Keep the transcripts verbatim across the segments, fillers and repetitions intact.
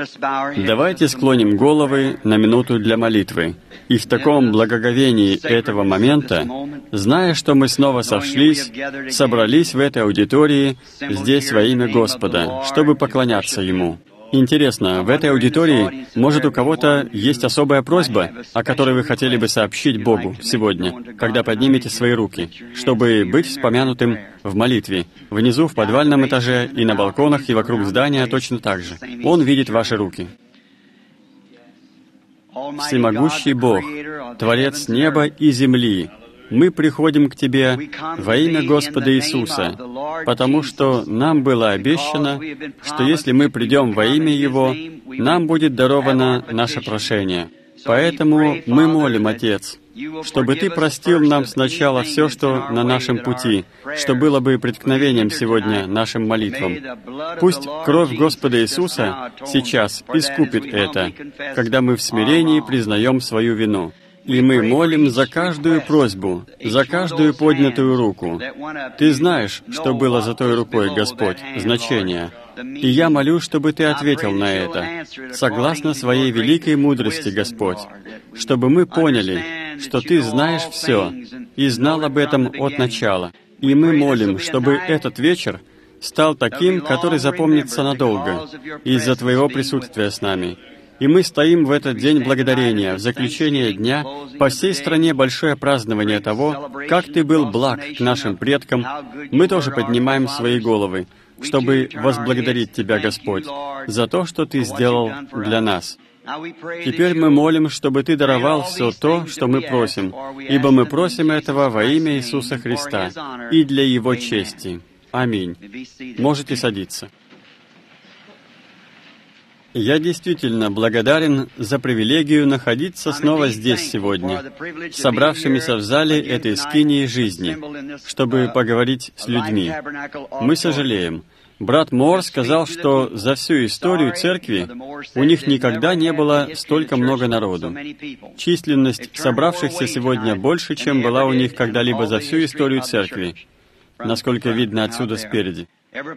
Давайте склоним головы на минуту для молитвы. И в таком благоговении этого момента, зная, что мы снова сошлись, собрались в этой аудитории здесь во имя Господа, чтобы поклоняться Ему. Интересно, в этой аудитории, может, у кого-то есть особая просьба, о которой вы хотели бы сообщить Богу сегодня, когда поднимете свои руки, чтобы быть вспомянутым в молитве, внизу, в подвальном этаже, и на балконах, и вокруг здания точно так же. Он видит ваши руки. Всемогущий Бог, Творец неба и земли, мы приходим к Тебе во имя Господа Иисуса, потому что нам было обещано, что если мы придем во имя Его, нам будет даровано наше прошение. Поэтому мы молим, Отец, чтобы Ты простил нам сначала все, что на нашем пути, что было бы преткновением сегодня нашим молитвам. Пусть кровь Господа Иисуса сейчас искупит это, когда мы в смирении признаем свою вину. И мы молим за каждую просьбу, за каждую поднятую руку. Ты знаешь, что было за той рукой, Господь, значение. И я молю, чтобы Ты ответил на это, согласно своей великой мудрости, Господь, чтобы мы поняли, что Ты знаешь все и знал об этом от начала. И мы молим, чтобы этот вечер стал таким, который запомнится надолго, из-за Твоего присутствия с нами. И мы стоим в этот день благодарения, в заключение дня, по всей стране большое празднование того, как Ты был благ к нашим предкам. Мы тоже поднимаем свои головы, чтобы возблагодарить Тебя, Господь, за то, что Ты сделал для нас. Теперь мы молим, чтобы Ты даровал все то, что мы просим, ибо мы просим этого во имя Иисуса Христа и для Его чести. Аминь. Можете садиться. Я действительно благодарен за привилегию находиться снова здесь сегодня, собравшимися в зале этой скинии жизни, чтобы поговорить с людьми. Мы сожалеем. Брат Моор сказал, что за всю историю церкви у них никогда не было столько много народу. Численность собравшихся сегодня больше, чем была у них когда-либо за всю историю церкви, насколько видно отсюда спереди.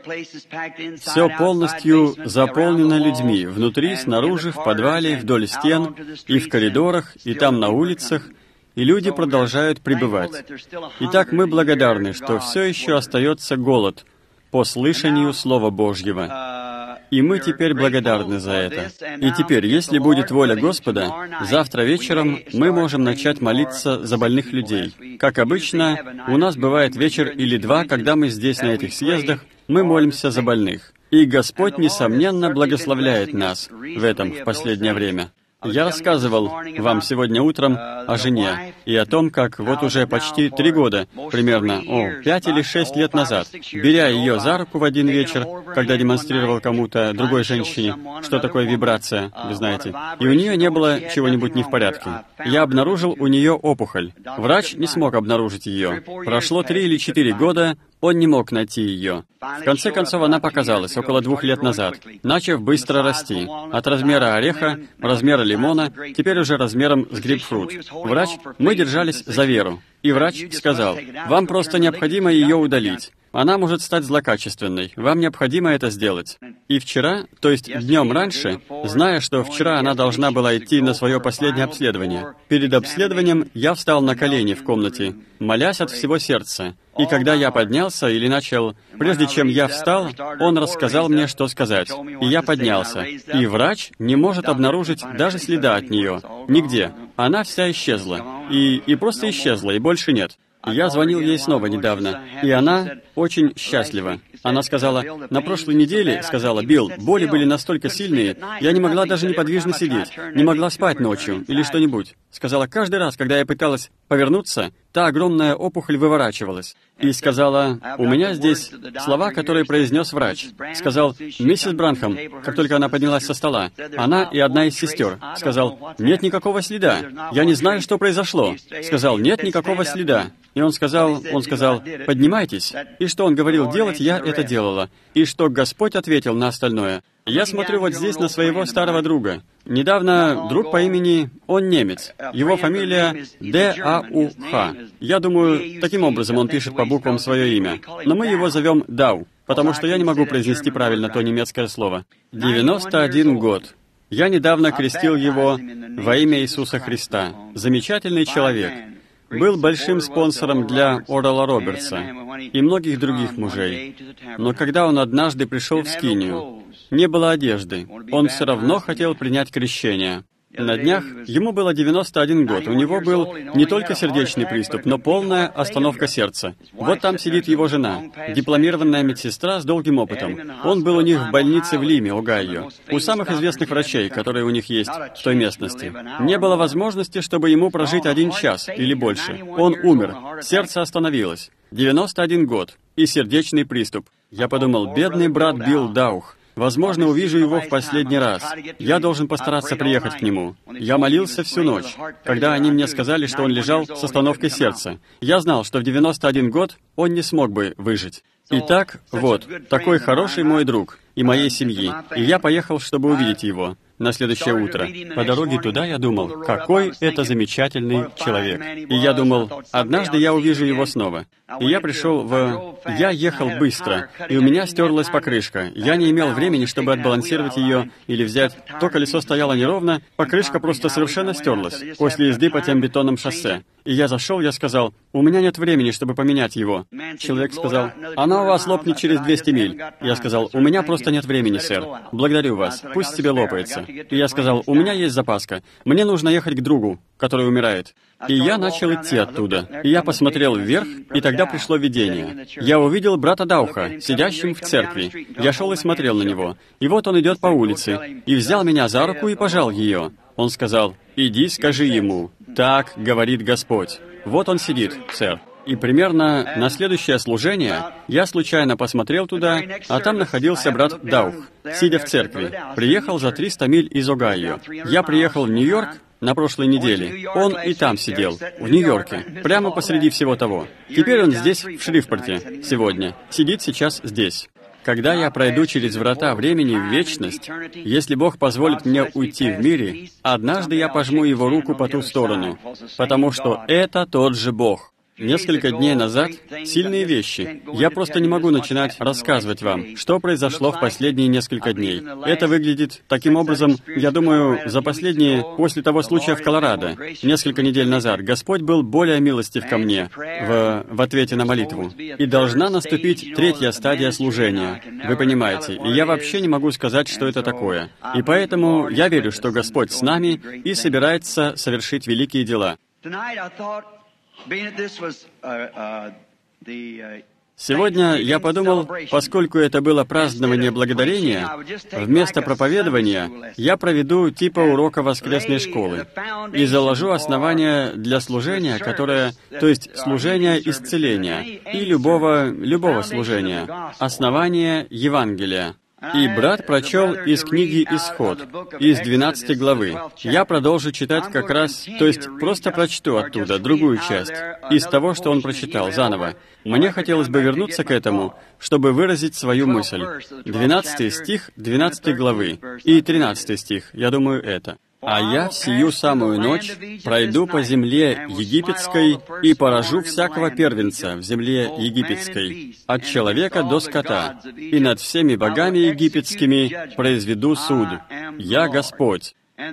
Все полностью заполнено людьми, внутри, снаружи, в подвале, вдоль стен, и в коридорах, и там на улицах, и люди продолжают прибывать. Итак, мы благодарны, что все еще остается голод по слышанию Слова Божьего. И мы теперь благодарны за это. И теперь, если будет воля Господа, завтра вечером мы можем начать молиться за больных людей. Как обычно, у нас бывает вечер или два, когда мы здесь, на этих съездах, мы молимся за больных. И Господь, несомненно, благословляет нас в этом в последнее время. Я рассказывал вам сегодня утром о жене и о том, как вот уже почти три года, примерно, о, пять или шесть лет назад, беря ее за руку в один вечер, когда демонстрировал кому-то, другой женщине, что такое вибрация, вы знаете, и у нее не было чего-нибудь не в порядке. Я обнаружил у нее опухоль. Врач не смог обнаружить ее. Прошло три или четыре года, он не мог найти ее. В конце концов, она показалась около двух лет назад, начав быстро расти. От размера ореха, размера лимона, теперь уже размером с грейпфрут. Врач, мы держались за веру. И врач сказал, вам просто необходимо ее удалить. Она может стать злокачественной. Вам необходимо это сделать. И вчера, то есть днем раньше, зная, что вчера она должна была идти на свое последнее обследование, перед обследованием я встал на колени в комнате, молясь от всего сердца. И когда я поднялся или начал, прежде чем я встал, он рассказал мне, что сказать. И я поднялся. И врач не может обнаружить даже следа от нее. Нигде. Она вся исчезла. И, и просто исчезла, и больше нет. Я звонил ей снова недавно, и она очень счастлива. Она сказала, на прошлой неделе, сказала, Билл, боли были настолько сильные, я не могла даже неподвижно сидеть, не могла спать ночью или что-нибудь. Сказала, каждый раз, когда я пыталась повернуться, та огромная опухоль выворачивалась. И сказала, у меня здесь слова, которые произнес врач. Сказал, миссис Бранхам, как только она поднялась со стола, она и одна из сестер. Сказал, нет никакого следа, я не знаю, что произошло. Сказал, нет никакого следа. И он сказал, он сказал, поднимайтесь. И что он говорил делать, я это делала. И что Господь ответил на остальное. Я смотрю вот здесь на своего старого друга. Недавно друг по имени, он немец. Его фамилия Д А У Х. Я думаю, таким образом он пишет по буквам свое имя. Но мы его зовем Дау, потому что я не могу произнести правильно то немецкое слово. девяносто один год. Я недавно крестил его во имя Иисуса Христа. Замечательный человек. Был большим спонсором для Орала Робертса и многих других мужей. Но когда он однажды пришел в скинию, не было одежды. Он все равно хотел принять крещение. На днях ему было девяносто один год. У него был не только сердечный приступ, но полная остановка сердца. Вот там сидит его жена, дипломированная медсестра с долгим опытом. Он был у них в больнице в Лиме, Огайо, у самых известных врачей, которые у них есть в той местности. Не было возможности, чтобы ему прожить один час или больше. Он умер, сердце остановилось. девяносто один год и сердечный приступ. Я подумал, бедный брат Билл Даух. Возможно, увижу его в последний раз. Я должен постараться приехать к нему. Я молился всю ночь, когда они мне сказали, что он лежал с остановкой сердца. Я знал, что в девяносто один год он не смог бы выжить. Итак, вот, такой хороший мой друг и моей семьи, и я поехал, чтобы увидеть его на следующее утро. По дороге туда я думал, какой это замечательный человек. И я думал, однажды я увижу его снова. И я пришел в... Я ехал быстро, и у меня стерлась покрышка. Я не имел времени, чтобы отбалансировать ее или взять. То колесо стояло неровно, покрышка просто совершенно стерлась после езды по тем бетонным шоссе. И я зашел, я сказал, у меня нет времени, чтобы поменять его. Человек сказал, она у вас лопнет через двести миль. Я сказал, у меня просто нет времени, сэр. Благодарю вас, пусть себе лопается. И я сказал, у меня есть запаска. Мне нужно ехать к другу, который умирает. И я начал идти оттуда. И я посмотрел вверх, и тогда пришло видение. Я увидел брата Дауха, сидящим в церкви. Я шел и смотрел на него. И вот он идет по улице, и взял меня за руку и пожал ее. Он сказал, «Иди, скажи ему, так говорит Господь». Вот он сидит, сэр. И примерно на следующее служение я случайно посмотрел туда, а там находился брат Даух, сидя в церкви. Приехал за триста миль из Огайо. Я приехал в Нью-Йорк на прошлой неделе. Он и там сидел, в Нью-Йорке, прямо посреди всего того. Теперь он здесь, в Шрифпорте, сегодня. Сидит сейчас здесь. Когда я пройду через врата времени в вечность, если Бог позволит мне уйти в мире, однажды я пожму Его руку по ту сторону, потому что это тот же Бог. Несколько дней назад сильные вещи. Я просто не могу начинать рассказывать вам, что произошло в последние несколько дней. Это выглядит таким образом, я думаю, за последние, после того случая в Колорадо, несколько недель назад, Господь был более милостив ко мне в, в ответе на молитву. И должна наступить третья стадия служения. Вы понимаете, и я вообще не могу сказать, что это такое. И поэтому я верю, что Господь с нами и собирается совершить великие дела. Сегодня я подумал, поскольку это было празднование благодарения, вместо проповедования я проведу типа урока воскресной школы и заложу основания для служения, которое, то есть служения исцеления и любого, любого служения, основание Евангелия. И брат прочел из книги «Исход», из двенадцатой главы. Я продолжу читать как раз, то есть просто прочту оттуда другую часть, из того, что он прочитал, заново. Мне хотелось бы вернуться к этому, чтобы выразить свою мысль. двенадцатый стих двенадцатой главы и тринадцатый стих, я думаю, это. «А я в сию самую ночь пройду по земле египетской и поражу всякого первенца в земле египетской, от человека до скота, и над всеми богами египетскими произведу суд. Я Господь.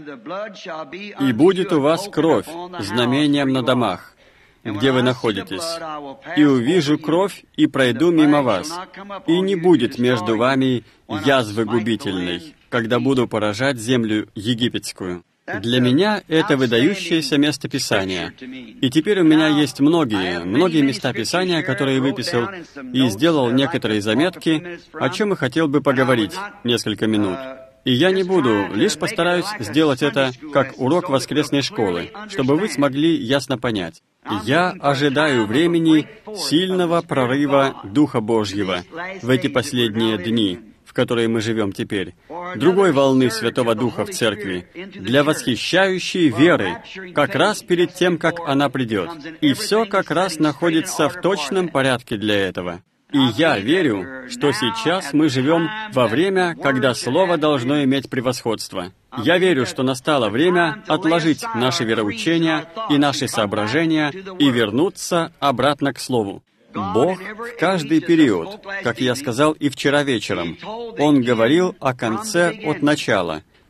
И будет у вас кровь знамением на домах, где вы находитесь. И увижу кровь, и пройду мимо вас, и не будет между вами язвы губительной, когда буду поражать землю египетскую». Для меня это выдающееся место Писания. И теперь у меня есть многие, многие места Писания, которые выписал, и сделал некоторые заметки, о чем и хотел бы поговорить несколько минут. И я не буду, лишь постараюсь сделать это как урок воскресной школы, чтобы вы смогли ясно понять. Я ожидаю времени сильного прорыва Духа Божьего в эти последние дни, в которые мы живем теперь, другой волны Святого Духа в Церкви, для восхищающей веры, как раз перед тем, как она придет. И все как раз находится в точном порядке для этого. И я верю, что сейчас мы живем во время, когда Слово должно иметь превосходство. Я верю, что настало время отложить наши вероучения и наши соображения и вернуться обратно к Слову. Бог в каждый период, как я сказал и вчера вечером, Он говорил о конце от начала.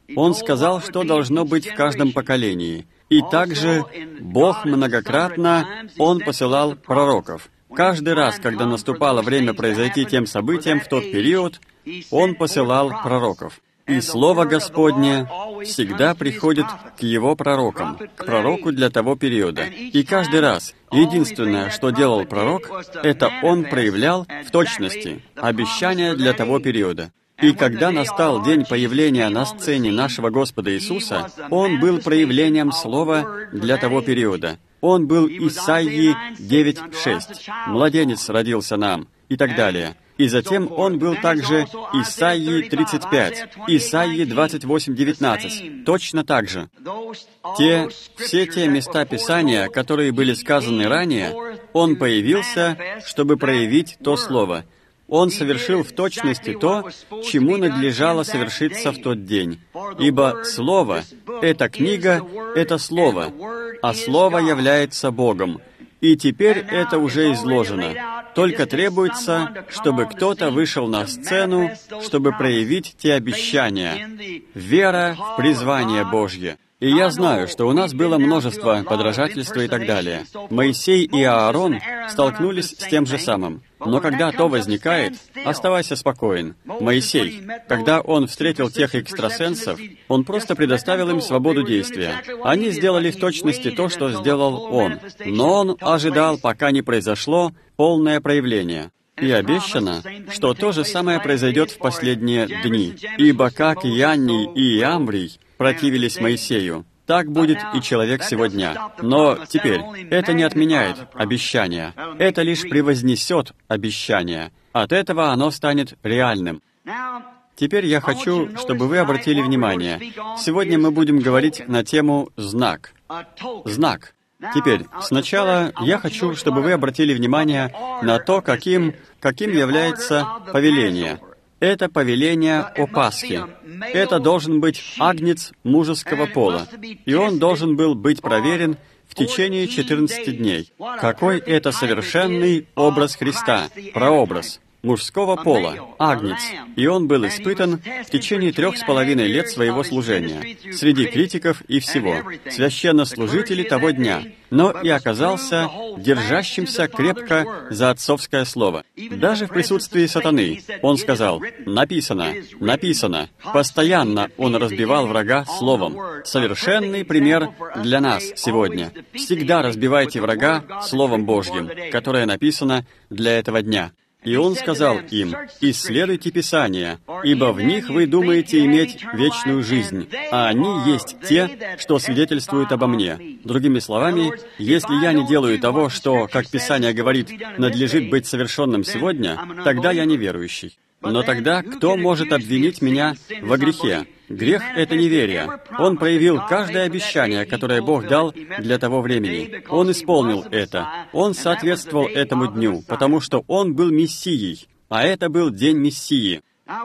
Он сказал, что должно быть в каждом поколении. И также Бог многократно, Он посылал пророков. Каждый раз, когда наступало время произойти тем событиям в тот период, Он посылал пророков. И Слово Господне всегда приходит к Его пророкам, к пророку для того периода. И каждый раз единственное, что делал пророк, это он проявлял в точности обещания для того периода. И когда настал день появления на сцене нашего Господа Иисуса, Он был проявлением Слова для того периода. Он был Исаии девять шесть. «Младенец родился нам» и так далее. И затем Он был также Исаии тридцать пять, Исаии двадцать восемь девятнадцать. Точно так же. Те, все те места Писания, которые были сказаны ранее, Он появился, чтобы проявить то Слово. Он совершил в точности то, чему надлежало совершиться в тот день. Ибо Слово, эта книга, это Слово, а Слово является Богом. И теперь это уже изложено. Только требуется, чтобы кто-то вышел на сцену, чтобы проявить те обещания. Вера в призвание Божье. И я знаю, что у нас было множество подражательства и так далее. Моисей и Аарон столкнулись с тем же самым. Но когда то возникает, оставайся спокоен. Моисей, когда он встретил тех экстрасенсов, он просто предоставил им свободу действия. Они сделали в точности то, что сделал он. Но он ожидал, пока не произошло полное проявление. И обещано, что то же самое произойдет в последние дни. Ибо как Ианний и Иамврий противились Моисею, так будет и человек сегодня. Но теперь это не отменяет обещания. Это лишь превознесет обещания. От этого оно станет реальным. Теперь я хочу, чтобы вы обратили внимание. Сегодня мы будем говорить на тему «знак». Знак. Теперь, сначала я хочу, чтобы вы обратили внимание на то, каким, каким является повеление. Это повеление о Пасхе. Это должен быть агнец мужеского пола, и он должен был быть проверен в течение четырнадцати дней. Какой это совершенный образ Христа, прообраз мужского пола, агнец, и он был испытан в течение трех с половиной лет своего служения, среди критиков и всего, священнослужителей того дня, но и оказался держащимся крепко за отцовское слово. Даже в присутствии сатаны он сказал: «Написано, написано». Постоянно он разбивал врага словом. Совершенный пример для нас сегодня. Всегда разбивайте врага Словом Божьим, которое написано для этого дня. И он сказал им: «Исследуйте Писания, ибо в них вы думаете иметь вечную жизнь, а они есть те, что свидетельствуют обо мне». Другими словами, если я не делаю того, что, как Писание говорит, надлежит быть совершенным сегодня, тогда я неверующий. Но тогда кто может обвинить меня во грехе? Грех — это неверие. Он проявил каждое обещание, которое Бог дал для того времени. Он исполнил это. Он соответствовал этому дню, потому что Он был Мессией, а это был день Мессии.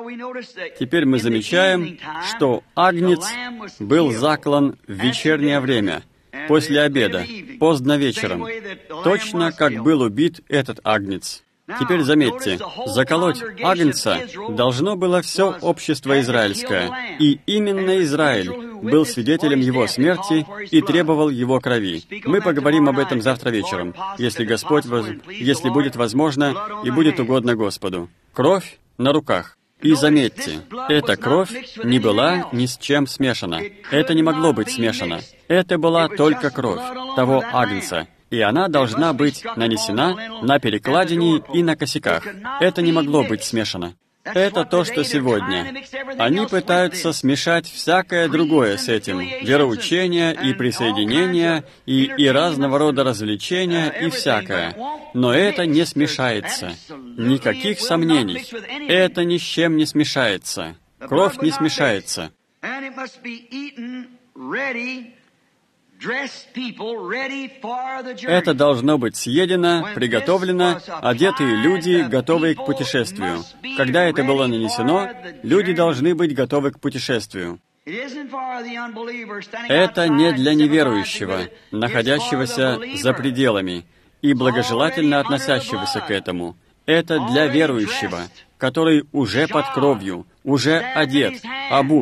Теперь мы замечаем, что агнец был заклан в вечернее время, после обеда, поздно вечером, точно как был убит этот агнец. Теперь заметьте, заколоть агнца должно было все общество израильское, и именно Израиль был свидетелем его смерти и требовал его крови. Мы поговорим об этом завтра вечером, если Господь, воз... если будет возможно и будет угодно Господу. Кровь на руках. И заметьте, эта кровь не была ни с чем смешана. Это не могло быть смешано. Это была только кровь того агнца. И она должна быть нанесена на перекладине и на косяках. Это не могло быть смешано. Это то, что сегодня. Они пытаются смешать всякое другое с этим. Вероучение и присоединение, и, и разного рода развлечения, и всякое. Но это не смешается. Никаких сомнений. Это ни с чем не смешается. Кровь не смешается. Это должно быть съедено, приготовлено, одетые люди, готовые к путешествию. Когда это было нанесено, люди должны быть готовы к путешествию. Это не для неверующего, находящегося за пределами и благожелательно относящегося к этому. Это для верующего, который уже под кровью, уже одет, обут,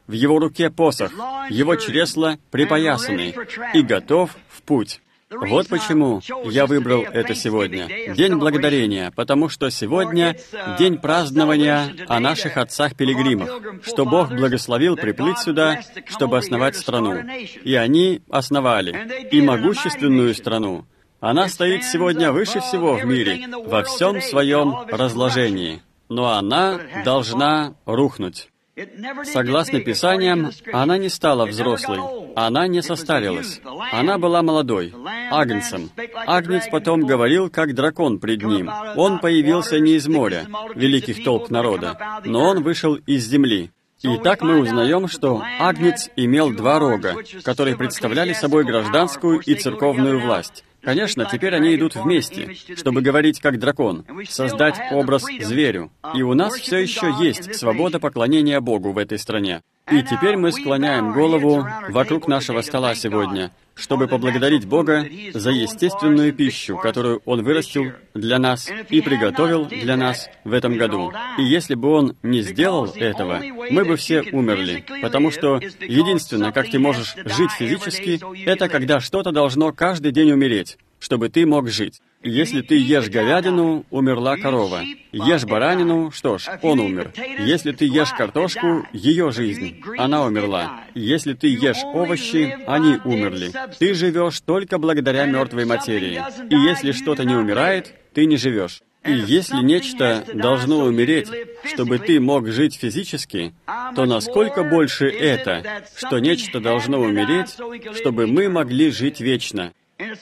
в его руке посох, его чресла припоясаны и готов в путь. Вот почему я выбрал это сегодня. День Благодарения, потому что сегодня день празднования о наших отцах-пилигримах, что Бог благословил приплыть сюда, чтобы основать страну. И они основали. И могущественную страну. Она стоит сегодня выше всего в мире, во всем своем разложении. Но она должна рухнуть. Согласно Писаниям, она не стала взрослой, она не состарилась, она была молодой, агнцем. Агнец потом говорил, как дракон пред ним. Он появился не из моря, великих толп народа, но он вышел из земли. И так мы узнаем, что Агнец имел два рога, которые представляли собой гражданскую и церковную власть. Конечно, теперь они идут вместе, чтобы говорить как дракон, создать образ зверю. И у нас все еще есть свобода поклонения Богу в этой стране. И теперь мы склоняем голову вокруг нашего стола сегодня, чтобы поблагодарить Бога за естественную пищу, которую Он вырастил для нас и приготовил для нас в этом году. И если бы Он не сделал этого, мы бы все умерли, потому что единственное, как ты можешь жить физически, это когда что-то должно каждый день умереть, чтобы ты мог жить. Если ты ешь говядину, умерла корова. Ешь баранину, что ж, он умер. Если ты ешь картошку, ее жизнь, она умерла. Если ты ешь овощи, они умерли. Ты живешь только благодаря мертвой материи. И если что-то не умирает, ты не живешь. И если нечто должно умереть, чтобы ты мог жить физически, то насколько больше это, что нечто должно умереть, чтобы мы могли жить вечно.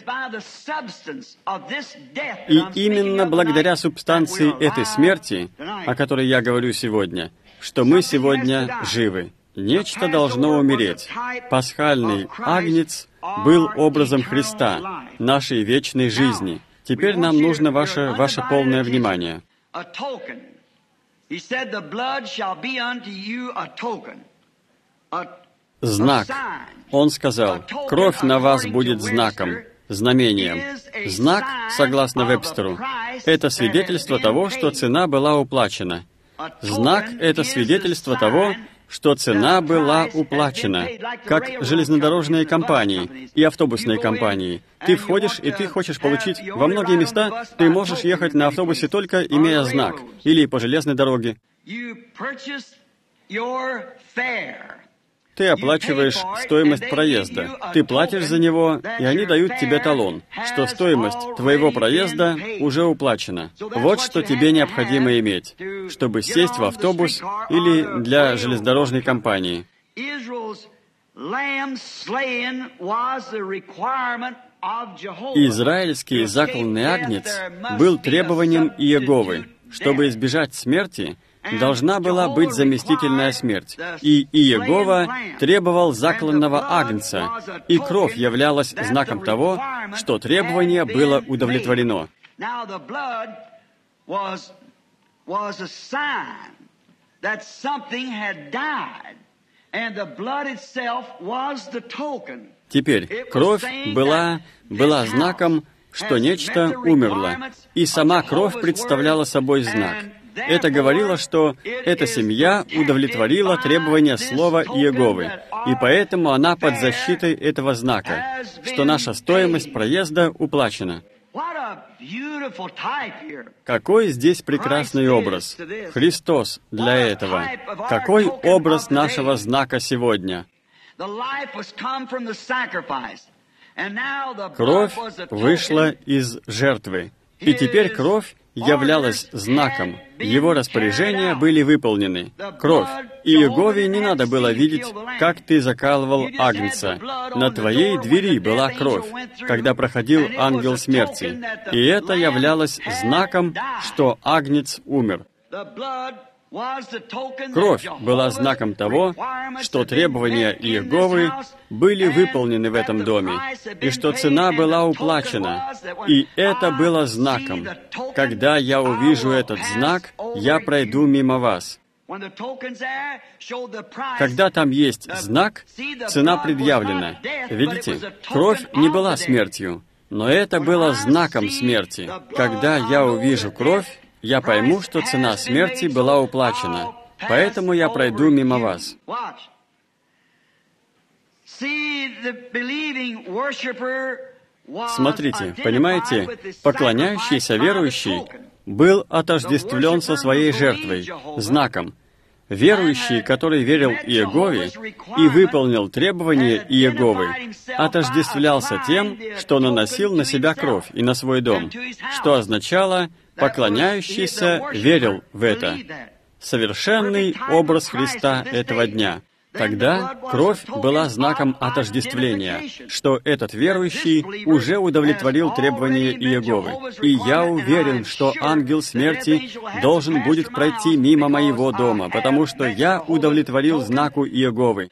И именно благодаря субстанции этой смерти, о которой я говорю сегодня, что мы сегодня живы. Нечто должно умереть. Пасхальный агнец был образом Христа, нашей вечной жизни. Теперь нам нужно ваше, ваше полное внимание. Знак. Он сказал, «Кровь на вас будет знаком, знамением». Знак, согласно Вебстеру, это свидетельство того, что цена была уплачена. Знак — это свидетельство того, что цена была уплачена, как железнодорожные компании и автобусные компании. Ты входишь, и ты хочешь получить во многие места, ты можешь ехать на автобусе только имея знак, или по железной дороге. Ты оплачиваешь стоимость проезда, ты платишь за него, и они дают тебе талон, что стоимость твоего проезда уже уплачена. Вот что тебе необходимо иметь, чтобы сесть в автобус или для железнодорожной компании. Израильский закланный агнец был требованием Иеговы, чтобы избежать смерти. Должна была быть заместительная смерть. И Иегова требовал закланного агнца, и кровь являлась знаком того, что требование было удовлетворено. Теперь, кровь была, была знаком, что нечто умерло, и сама кровь представляла собой знак. Это говорило, что эта семья удовлетворила требования слова Иеговы, и поэтому она под защитой этого знака, что наша стоимость проезда уплачена. Какой здесь прекрасный образ! Христос для этого. Какой образ нашего знака сегодня! Кровь вышла из жертвы, и теперь кровь являлась знаком. Его распоряжения были выполнены. Кровь. И Иегове не надо было видеть, как ты закалывал агнца. На твоей двери была кровь, когда проходил ангел смерти. И это являлось знаком, что агнец умер. Кровь была знаком того, что требования Иеговы были выполнены в этом доме, и что цена была уплачена. И это было знаком. Когда я увижу этот знак, я пройду мимо вас. Когда там есть знак, цена предъявлена. Видите, кровь не была смертью, но это было знаком смерти. Когда я увижу кровь, я пойму, что цена смерти была уплачена, поэтому я пройду мимо вас. Смотрите, понимаете, поклоняющийся верующий был отождествлен со своей жертвой, знаком. Верующий, который верил Иегове и выполнил требования Иеговы, отождествлялся тем, что наносил на себя кровь и на свой дом, что означало «поклоняющийся верил в это». Совершенный образ Христа этого дня. Тогда кровь была знаком отождествления, что этот верующий уже удовлетворил требования Иеговы. И я уверен, что ангел смерти должен будет пройти мимо моего дома, потому что я удовлетворил знаку Иеговы.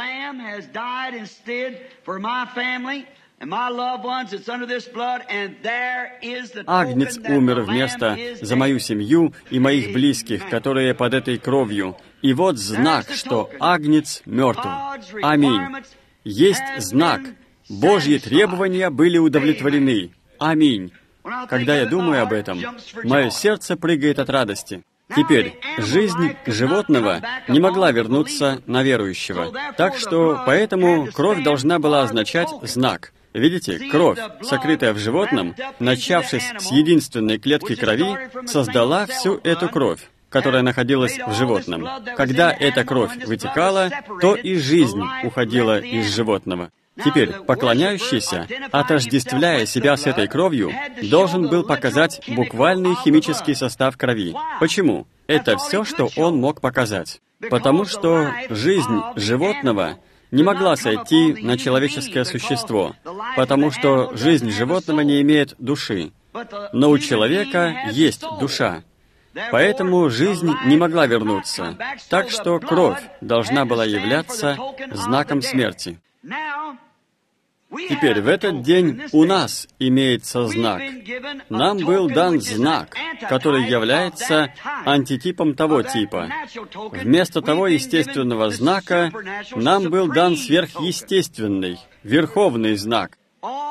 Агнец умер вместо за мою семью и моих близких, которые под этой кровью. И вот знак, что Агнец мертв. Аминь. Есть знак. Божьи требования были удовлетворены. Аминь. Когда я думаю об этом, мое сердце прыгает от радости. Теперь, жизнь животного не могла вернуться на верующего. Так что, поэтому кровь должна была означать знак. Видите, кровь, сокрытая в животном, начавшись с единственной клетки крови, создала всю эту кровь, которая находилась в животном. Когда эта кровь вытекала, то и жизнь уходила из животного. Теперь, поклоняющийся, отождествляя себя с этой кровью, должен был показать буквальный химический состав крови. Почему? Это все, что он мог показать. Потому что жизнь животного не могла сойти на человеческое существо, потому что жизнь животного не имеет души. Но у человека есть душа. Поэтому жизнь не могла вернуться. Так что кровь должна была являться знаком смерти. Теперь, в этот день у нас имеется знак. Нам был дан знак, который является антитипом того типа. Вместо того естественного знака нам был дан сверхъестественный, верховный знак.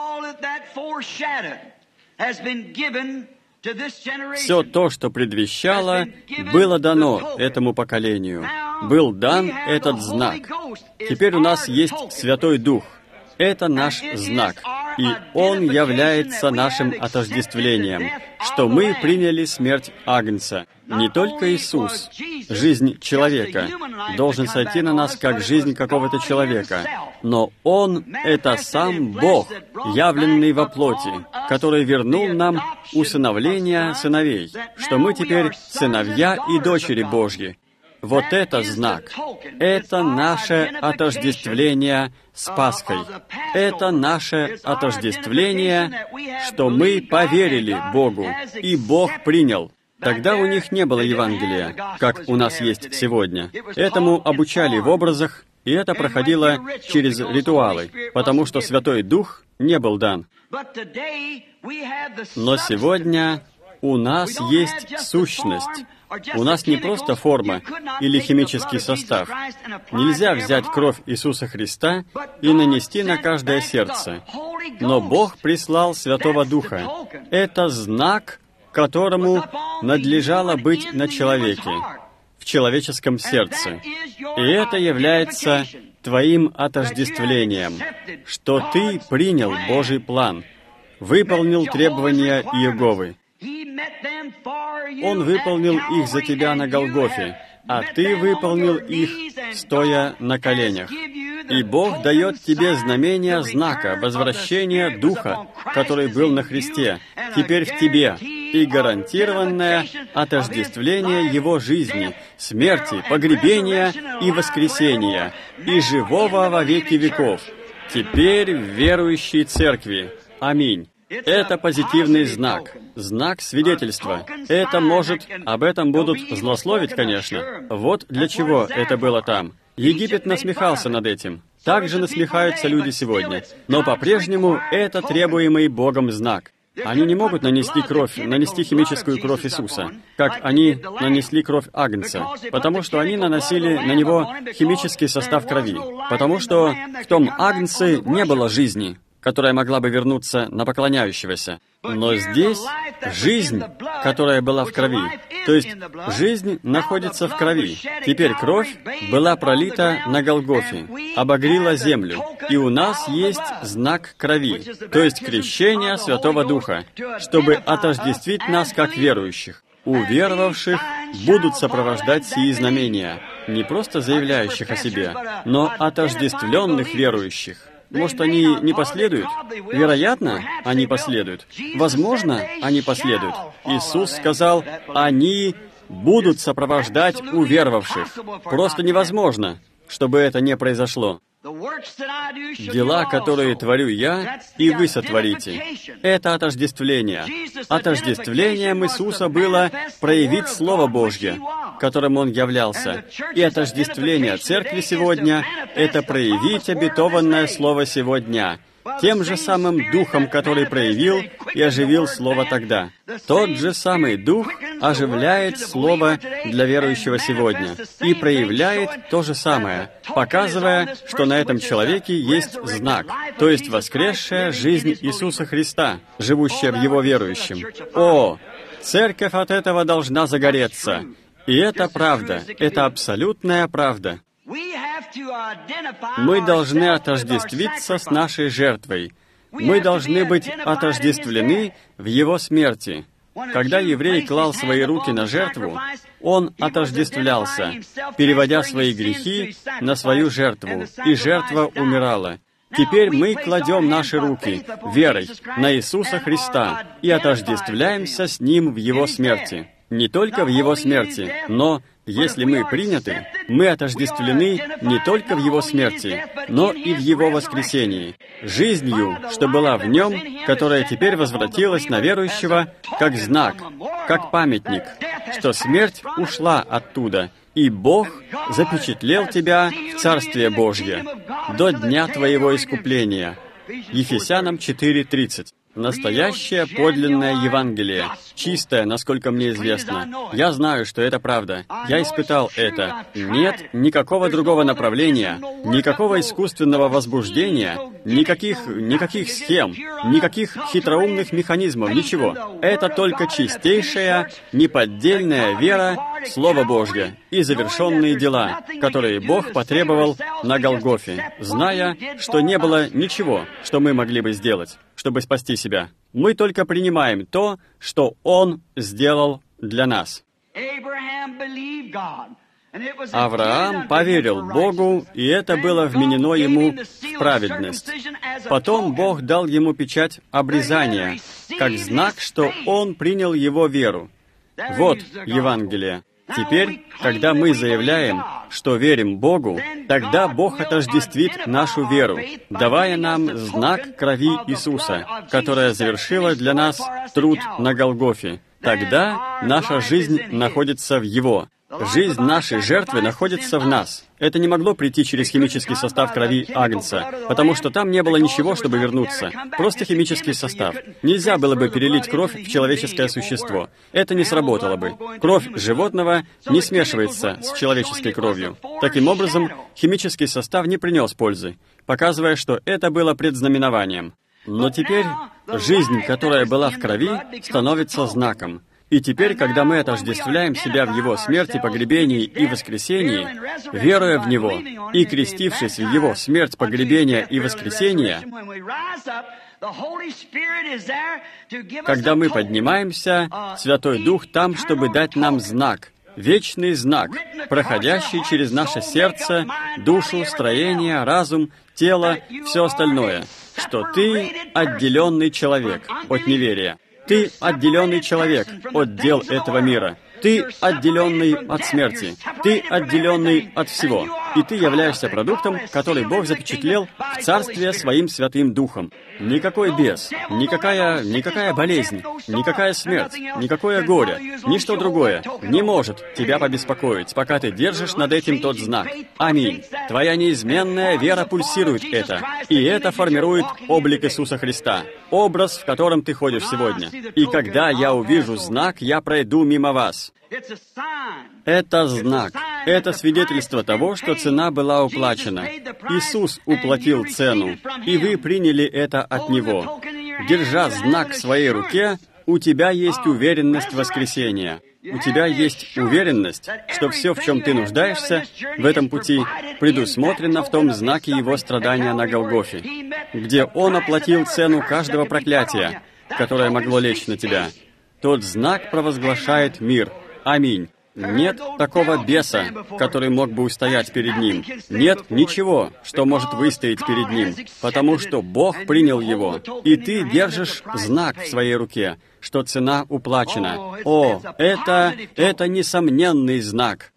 Все то, что предвещало, было дано этому поколению. Был дан этот знак. Теперь у нас есть Святой Дух. Это наш знак, и Он является нашим отождествлением, что мы приняли смерть Агнца. Не только Иисус, жизнь человека, должен сойти на нас как жизнь какого-то человека, но Он — это сам Бог, явленный во плоти, который вернул нам усыновление сыновей, что мы теперь сыновья и дочери Божьи. Вот это знак. Это наше отождествление с Пасхой. Это наше отождествление, что мы поверили Богу, и Бог принял. Тогда у них не было Евангелия, как у нас есть сегодня. Этому обучали в образах, и это проходило через ритуалы, потому что Святой Дух не был дан. Но сегодня у нас есть сущность. У нас не просто форма или химический состав. Нельзя взять кровь Иисуса Христа и нанести на каждое сердце. Но Бог прислал Святого Духа. Это знак, которому надлежало быть на человеке, в человеческом сердце. И это является твоим отождествлением, что ты принял Божий план, выполнил требования Иеговы. Он выполнил их за тебя на Голгофе, а ты выполнил их, стоя на коленях. И Бог дает тебе знамение знака возвращения Духа, который был на Христе, теперь в тебе, и гарантированное отождествление Его жизни, смерти, погребения и воскресения, и живого во веки веков, теперь в верующей церкви. Аминь. Это позитивный знак, знак свидетельства. Это может, об этом будут злословить, конечно. Вот для чего это было там. Египет насмехался над этим. Так же насмехаются люди сегодня. Но по-прежнему это требуемый Богом знак. Они не могут нанести кровь, нанести химическую кровь Иисуса, как они нанесли кровь Агнца, потому что они наносили на него химический состав крови, потому что в том Агнце не было жизни, которая могла бы вернуться на поклоняющегося. Но здесь жизнь, которая была в крови, то есть жизнь находится в крови. Теперь кровь была пролита на Голгофе, обогрела землю, и у нас есть знак крови, то есть крещение Святого Духа, чтобы отождествить нас как верующих. Уверовавших будут сопровождать сии знамения, не просто заявляющих о себе, но отождествленных верующих. Может, они не последуют? Вероятно, они последуют. Возможно, они последуют. Иисус сказал, они будут сопровождать уверовавших. Просто невозможно, чтобы это не произошло. Дела, которые творю я, и вы сотворите. Это отождествление. Отождествлением Иисуса было проявить Слово Божье, которым Он являлся. И отождествление Церкви сегодня — это проявить обетованное Слово сегодня, тем же самым Духом, который проявил и оживил Слово тогда. Тот же самый Дух оживляет Слово для верующего сегодня и проявляет то же самое, показывая, что на этом человеке есть знак, то есть воскресшая жизнь Иисуса Христа, живущая в Его верующем. О, Церковь от этого должна загореться. И это правда, это абсолютная правда. Мы должны отождествиться с нашей жертвой. Мы должны быть отождествлены в Его смерти. Когда еврей клал свои руки на жертву, он отождествлялся, переводя свои грехи на свою жертву, и жертва умирала. Теперь мы кладем наши руки верой на Иисуса Христа и отождествляемся с Ним в Его смерти. Не только в Его смерти, но, если мы приняты, мы отождествлены не только в Его смерти, но и в Его воскресении, жизнью, что была в Нем, которая теперь возвратилась на верующего как знак, как памятник, что смерть ушла оттуда, и Бог запечатлел тебя в Царствие Божье до дня твоего искупления. Ефесянам четыре тридцать. Настоящее подлинное Евангелие, чистое, насколько мне известно. Я знаю, что это правда. Я испытал это. Нет никакого другого направления, никакого искусственного возбуждения, никаких, никаких схем, никаких хитроумных механизмов, ничего. Это только чистейшая, неподдельная вера в Слово Божье и завершенные дела, которые Бог потребовал на Голгофе, зная, что не было ничего, что мы могли бы сделать, чтобы спасти себя. Мы только принимаем то, что Он сделал для нас. Авраам поверил Богу, и это было вменено ему в праведность. Потом Бог дал ему печать обрезания, как знак, что он принял его веру. Вот Евангелие. Теперь, когда мы заявляем, что верим Богу, тогда Бог отождествит нашу веру, давая нам знак крови Иисуса, которая завершила для нас труд на Голгофе. Тогда наша жизнь находится в Его. Жизнь нашей жертвы находится в нас. Это не могло прийти через химический состав крови Агнца, потому что там не было ничего, чтобы вернуться. Просто химический состав. Нельзя было бы перелить кровь в человеческое существо. Это не сработало бы. Кровь животного не смешивается с человеческой кровью. Таким образом, химический состав не принес пользы, показывая, что это было предзнаменованием. Но теперь жизнь, которая была в крови, становится знаком. И теперь, когда мы отождествляем себя в Его смерти, погребении и воскресении, веруя в Него и крестившись в Его смерть, погребение и воскресение, когда мы поднимаемся, Святой Дух там, чтобы дать нам знак, вечный знак, проходящий через наше сердце, душу, строение, разум, тело, все остальное, что ты отделенный человек от неверия. Ты отделенный человек от дел этого мира. Ты отделенный от смерти. Ты отделенный от всего. И ты являешься продуктом, который Бог запечатлел в Царстве Своим Святым Духом. Никакой бес, никакая, никакая болезнь, никакая смерть, никакое горе, ничто другое не может тебя побеспокоить, пока ты держишь над этим тот знак. Аминь. Твоя неизменная вера пульсирует это, и это формирует облик Иисуса Христа, образ, в котором ты ходишь сегодня. И когда я увижу знак, я пройду мимо вас. Это знак, Это свидетельство того, что цена была уплачена. Иисус уплатил цену, и вы приняли это от Него. Держа знак в своей руке, у тебя есть уверенность воскресения. У тебя есть уверенность, что все, в чем ты нуждаешься в этом пути, предусмотрено в том знаке Его страдания на Голгофе, где Он оплатил цену каждого проклятия, которое могло лечь на тебя. Тот знак провозглашает мир. Аминь. Нет такого беса, который мог бы устоять перед Ним. Нет ничего, что может выстоять перед Ним, потому что Бог принял его, и ты держишь знак в своей руке, что цена уплачена. О, это, это несомненный знак.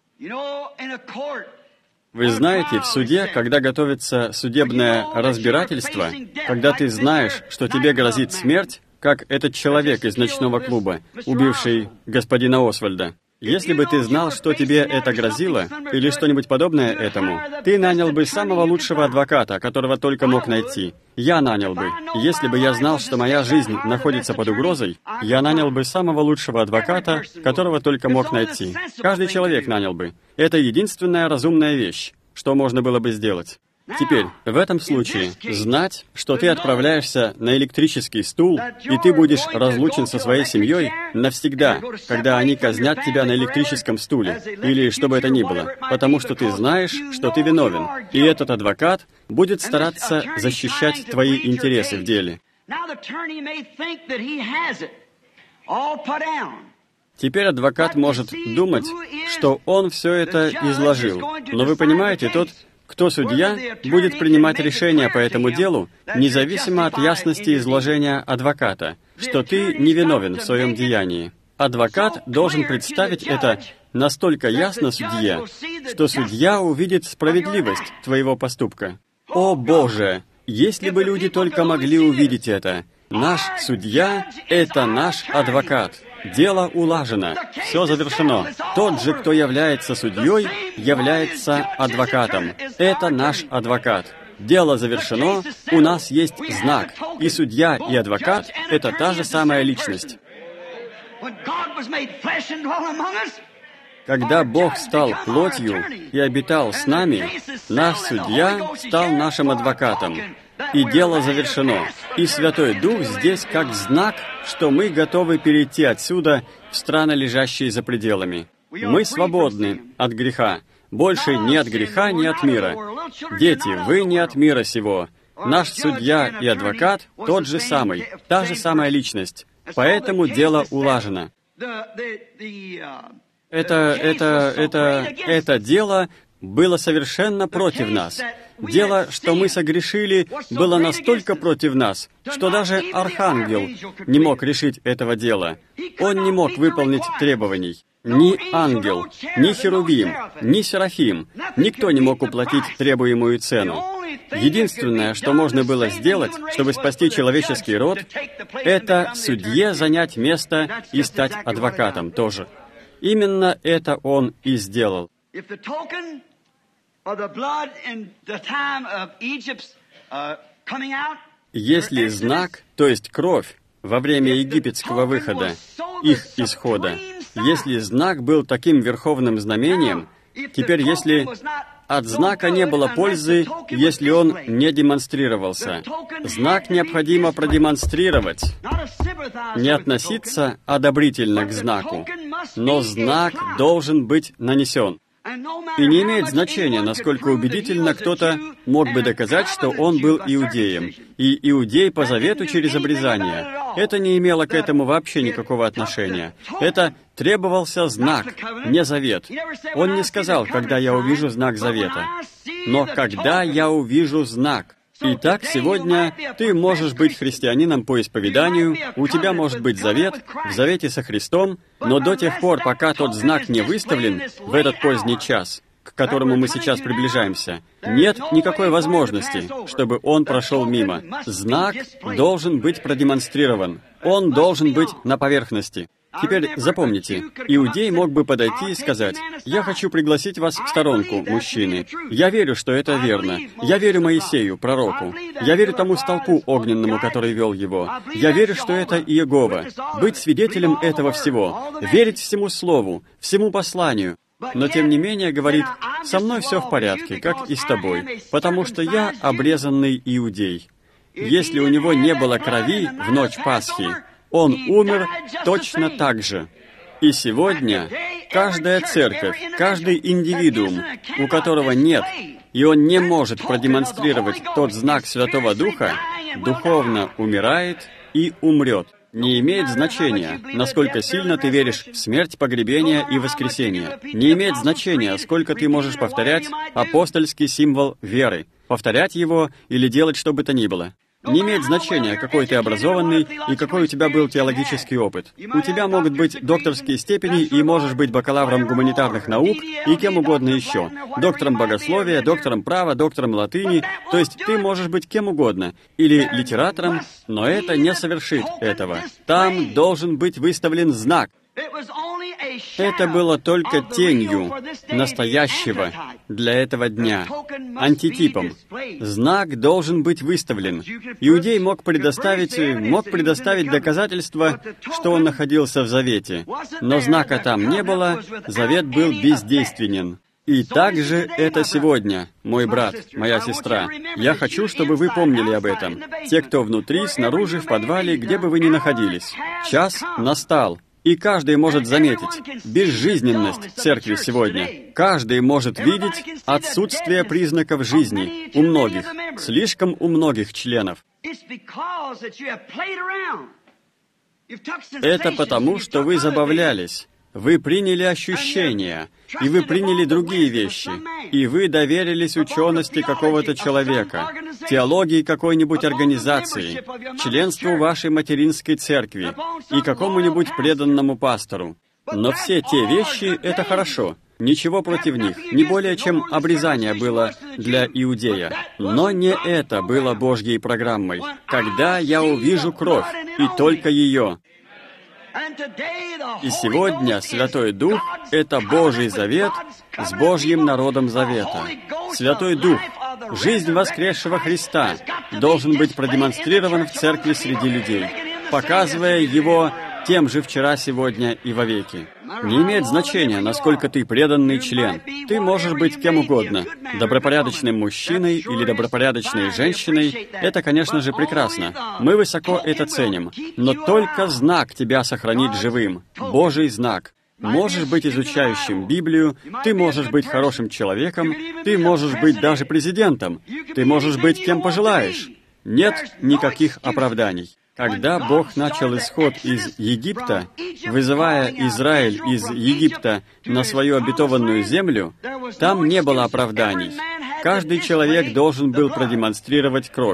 Вы знаете, в суде, когда готовится судебное разбирательство, когда ты знаешь, что тебе грозит смерть, как этот человек из ночного клуба, убивший господина Освальда, если бы ты знал, что тебе это грозило, или что-нибудь подобное этому, ты нанял бы самого лучшего адвоката, которого только мог найти. Я нанял бы. Если бы я знал, что моя жизнь находится под угрозой, я нанял бы самого лучшего адвоката, которого только мог найти. Каждый человек нанял бы. Это единственная разумная вещь, что можно было бы сделать. Теперь, в этом случае, знать, что ты отправляешься на электрический стул, и ты будешь разлучен со своей семьей навсегда, когда они казнят тебя на электрическом стуле, или что бы это ни было, потому что ты знаешь, что ты виновен, и этот адвокат будет стараться защищать твои интересы в деле. Теперь адвокат может думать, что он все это изложил, но вы понимаете, тот, кто судья, будет принимать решение по этому делу, независимо от ясности изложения адвоката, что ты невиновен в своем деянии. Адвокат должен представить это настолько ясно судье, что судья увидит справедливость твоего поступка. О Боже! Если бы люди только могли увидеть это! Наш судья — это наш адвокат. Дело улажено. Все завершено. Тот же, кто является судьей, является адвокатом. Это наш адвокат. Дело завершено, у нас есть знак. И судья, и адвокат — это та же самая личность. Когда Бог стал плотью и обитал с нами, наш судья стал нашим адвокатом. И дело завершено. И Святой Дух здесь как знак, что мы готовы перейти отсюда в страны, лежащие за пределами. Мы свободны от греха. Больше ни от греха, ни от мира. Дети, вы не от мира сего. Наш судья и адвокат тот же самый, та же самая личность. Поэтому дело улажено. Это, это, это, это дело было совершенно против нас. Дело, что мы согрешили, было настолько против нас, что даже архангел не мог решить этого дела. Он не мог выполнить требований. Ни ангел, ни херувим, ни серафим, никто не мог уплатить требуемую цену. Единственное, что можно было сделать, чтобы спасти человеческий род, это судье занять место и стать адвокатом тоже. Именно это он и сделал. Если знак, то есть кровь, во время египетского выхода, их исхода, если знак был таким верховным знамением, теперь если от знака не было пользы, если он не демонстрировался, знак необходимо продемонстрировать, не относиться одобрительно к знаку, но знак должен быть нанесен. И не имеет значения, насколько убедительно кто-то мог бы доказать, что он был иудеем, и иудей по завету через обрезание. Это не имело к этому вообще никакого отношения. Это требовался знак, не завет. Он не сказал, когда я увижу знак завета, но когда я увижу знак. Итак, сегодня ты можешь быть христианином по исповеданию, у тебя может быть завет, в завете со Христом, но до тех пор, пока тот знак не выставлен в этот поздний час, к которому мы сейчас приближаемся, нет никакой возможности, чтобы он прошел мимо. Знак должен быть продемонстрирован. Он должен быть на поверхности. Теперь запомните, иудей мог бы подойти и сказать: «Я хочу пригласить вас в сторонку, мужчины. Я верю, что это верно. Я верю Моисею, пророку. Я верю тому столпу огненному, который вел его. Я верю, что это Иегова. Быть свидетелем этого всего. Верить всему слову, всему посланию». Но тем не менее говорит: «Со мной все в порядке, как и с тобой, потому что я обрезанный иудей». Если у него не было крови в ночь Пасхи, он умер точно так же. И сегодня каждая церковь, каждый индивидуум, у которого нет, и он не может продемонстрировать тот знак Святого Духа, духовно умирает и умрет. Не имеет значения, насколько сильно ты веришь в смерть, погребение и воскресение. Не имеет значения, сколько ты можешь повторять апостольский символ веры, повторять его или делать что бы то ни было. Не имеет значения, какой ты образованный и какой у тебя был теологический опыт. У тебя могут быть докторские степени, и можешь быть бакалавром гуманитарных наук и кем угодно еще. Доктором богословия, доктором права, доктором латыни. То есть ты можешь быть кем угодно. Или литератором, но это не совершит этого. Там должен быть выставлен знак. Это было только тенью настоящего для этого дня, антитипом. Знак должен быть выставлен. Иудей мог предоставить, мог предоставить доказательства, что он находился в завете, но знака там не было, завет был бездейственен. И также это сегодня, мой брат, моя сестра. Я хочу, чтобы вы помнили об этом. Те, кто внутри, снаружи, в подвале, где бы вы ни находились. Час настал. И каждый может заметить безжизненность церкви сегодня. Каждый может видеть отсутствие признаков жизни у многих, слишком у многих членов. Это потому, что вы забавлялись. Вы приняли ощущения, и вы приняли другие вещи, и вы доверились учености какого-то человека, теологии какой-нибудь организации, членству вашей материнской церкви и какому-нибудь преданному пастору. Но все те вещи — это хорошо. Ничего против них, не более чем обрезание было для иудея. Но не это было Божьей программой. Когда я увижу кровь, и только ее. И сегодня Святой Дух — это Божий завет с Божьим народом завета. Святой Дух, жизнь воскресшего Христа, должен быть продемонстрирован в церкви среди людей, показывая его тем же вчера, сегодня и вовеки. Не имеет значения, насколько ты преданный член. Ты можешь быть кем угодно. Добропорядочным мужчиной или добропорядочной женщиной. Это, конечно же, прекрасно. Мы высоко это ценим. Но только знак тебя сохранит живым. Божий знак. Можешь быть изучающим Библию, ты можешь быть хорошим человеком, ты можешь быть даже президентом, ты можешь быть кем пожелаешь. Нет никаких оправданий. Когда Бог начал исход из Египта, вызывая Израиль из Египта на свою обетованную землю, там не было оправданий. Каждый человек должен был продемонстрировать кровь.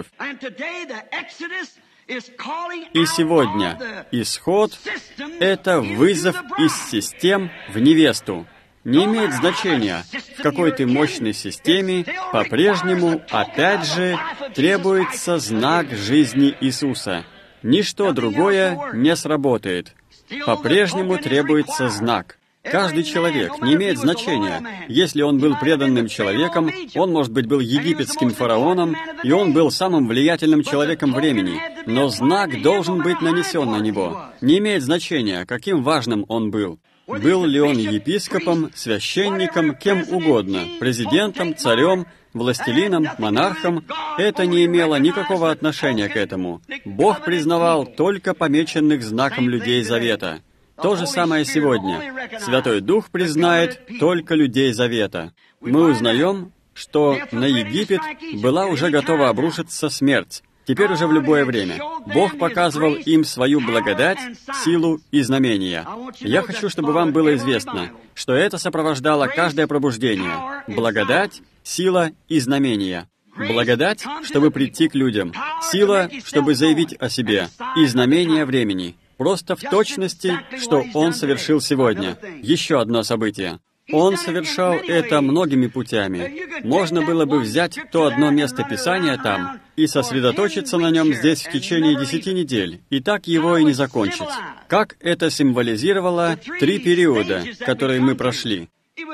И сегодня исход — это вызов из систем в невесту. Не имеет значения, в какой ты мощной системе, по-прежнему, опять же, требуется знак жизни Иисуса. Ничто другое не сработает. По-прежнему требуется знак. Каждый человек, не имеет значения. Если он был преданным человеком, он, может быть, был египетским фараоном, и он был самым влиятельным человеком времени. Но знак должен быть нанесен на него. Не имеет значения, каким важным он был. Был ли он епископом, священником, кем угодно, президентом, царем, властелином, монархом, это не имело никакого отношения к этому. Бог признавал только помеченных знаком людей завета. То же самое сегодня. Святой Дух признает только людей завета. Мы узнаем, что на Египет была уже готова обрушиться смерть. Теперь уже в любое время. Бог показывал им свою благодать, силу и знамения. Я хочу, чтобы вам было известно, что это сопровождало каждое пробуждение. Благодать, сила и знамения. Благодать, чтобы прийти к людям. Сила, чтобы заявить о себе. И знамения времени. Просто в точности, что Он совершил сегодня. Еще одно событие. Он совершал это многими путями. Можно было бы взять то одно место Писания там и сосредоточиться на нем здесь в течение десяти недель, и так его и не закончить. Как это символизировало три периода, которые мы прошли?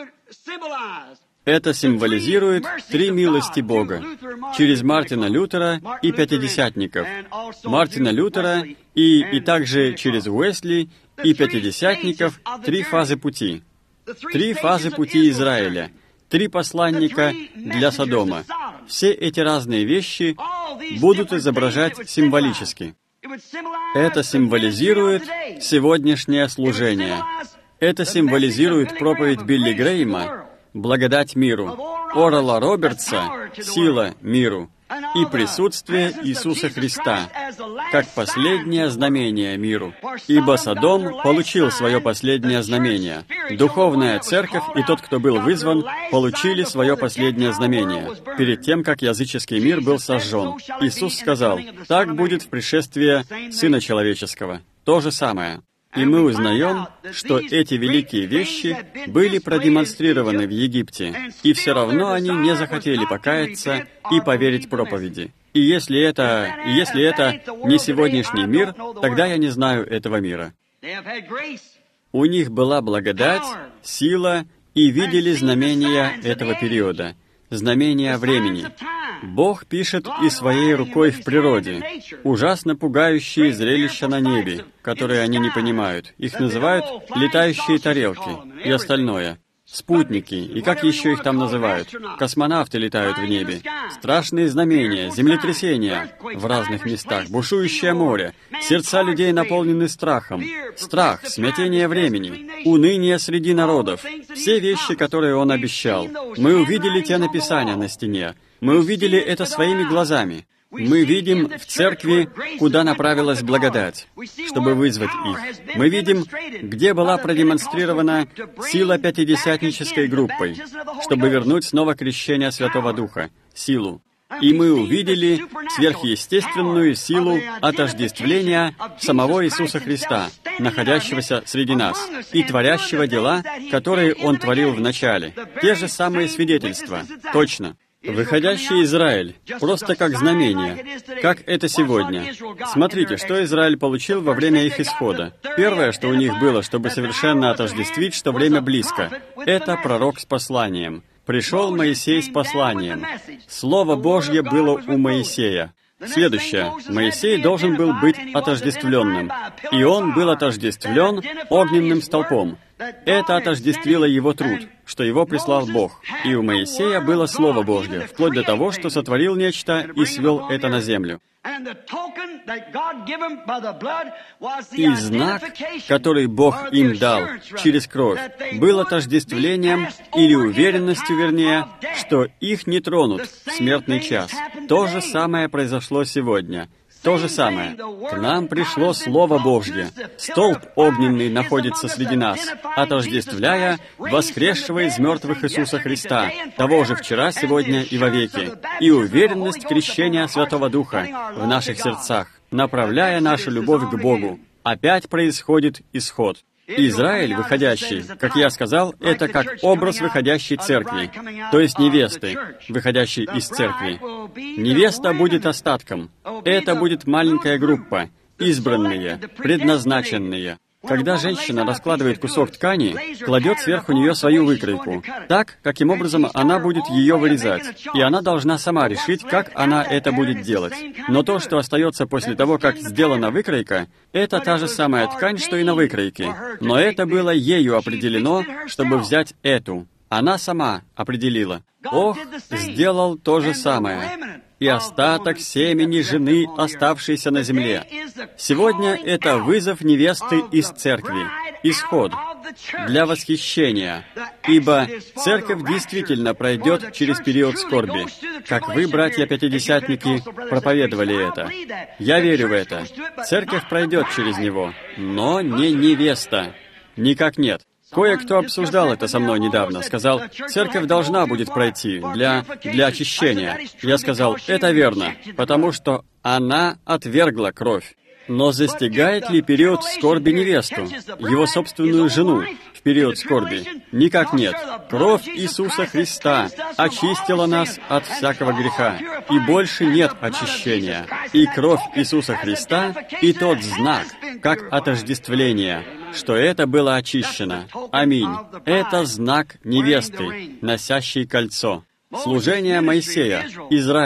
Это символизирует три милости Бога через Мартина Лютера и пятидесятников. Мартина Лютера и, и также через Уэсли и пятидесятников три фазы пути. Три фазы пути Израиля, три посланника для Содома. Все эти разные вещи будут изображать символически. Это символизирует сегодняшнее служение. Это символизирует проповедь Билли Грэйма «Благодать миру», Орала Робертса «Сила миру» и присутствие Иисуса Христа как последнее знамение миру. Ибо Содом получил свое последнее знамение. Духовная церковь и тот, кто был вызван, получили свое последнее знамение перед тем, как языческий мир был сожжен. Иисус сказал: «Так будет в пришествии Сына Человеческого». То же самое. И мы узнаем, что эти великие вещи были продемонстрированы в Египте, и все равно они не захотели покаяться и поверить проповеди. И если это, и если это не сегодняшний мир, тогда я не знаю этого мира. У них была благодать, сила, и видели знамения этого периода, знамения времени. Бог пишет и своей рукой в природе. Ужасно пугающие зрелища на небе, которые они не понимают. Их называют летающие тарелки и остальное. Спутники, и как еще их там называют? Космонавты летают в небе. Страшные знамения, землетрясения в разных местах, бушующее море. Сердца людей наполнены страхом. Страх, смятение времени, уныние среди народов. Все вещи, которые Он обещал. Мы увидели те написания на стене. Мы увидели это своими глазами. Мы видим в церкви, куда направилась благодать, чтобы вызвать их. Мы видим, где была продемонстрирована сила пятидесятнической группой, чтобы вернуть снова крещение Святого Духа, силу. И мы увидели сверхъестественную силу отождествления самого Иисуса Христа, находящегося среди нас, и творящего дела, которые Он творил в начале. Те же самые свидетельства. Точно. Выходящий Израиль, просто как знамение, как это сегодня. Смотрите, что Израиль получил во время их исхода. Первое, что у них было, чтобы совершенно отождествить, что время близко, это пророк с посланием. Пришел Моисей с посланием. Слово Божье было у Моисея. Следующее. Моисей должен был быть отождествленным. И он был отождествлен огненным столпом. Это отождествило его труд, что его прислал Бог. И у Моисея было Слово Божье, вплоть до того, что сотворил нечто и свел это на землю. И знак, который Бог им дал через кровь, был отождествлением или уверенностью, вернее, что их не тронут в смертный час. То же самое произошло сегодня. То же самое. К нам пришло Слово Божье. Столб огненный находится среди нас, отождествляя воскресшего из мертвых Иисуса Христа, того же вчера, сегодня и вовеки, и уверенность крещения Святого Духа в наших сердцах, направляя нашу любовь к Богу. Опять происходит исход. Израиль, выходящий, как я сказал, это как образ выходящей церкви, то есть невесты, выходящей из церкви. Невеста будет остатком. Это будет маленькая группа, избранные, предназначенные. Когда женщина раскладывает кусок ткани, кладет сверху нее свою выкройку, так, каким образом она будет ее вырезать. И она должна сама решить, как она это будет делать. Но то, что остается после того, как сделана выкройка, это та же самая ткань, что и на выкройке. Но это было ею определено, чтобы взять эту. Она сама определила. Ох, сделал то же самое. И остаток семени жены, оставшейся на земле. Сегодня это вызов невесты из церкви, исход, для восхищения, ибо церковь действительно пройдет через период скорби, как вы, братья-пятидесятники, проповедовали это. Я верю в это. Церковь пройдет через него, но не невеста. Никак нет. Кое-кто обсуждал это со мной недавно, сказал, церковь должна будет пройти для, для очищения. Я сказал, это верно, потому что она отвергла кровь. Но застигает ли период скорби невесту, его собственную жену, в период скорби? Никак нет. Кровь Иисуса Христа очистила нас от всякого греха, и больше нет очищения. И кровь Иисуса Христа, и тот знак, как отождествление, что это было очищено. Аминь. Это знак невесты, носящей кольцо. Служение Моисея, Израиль,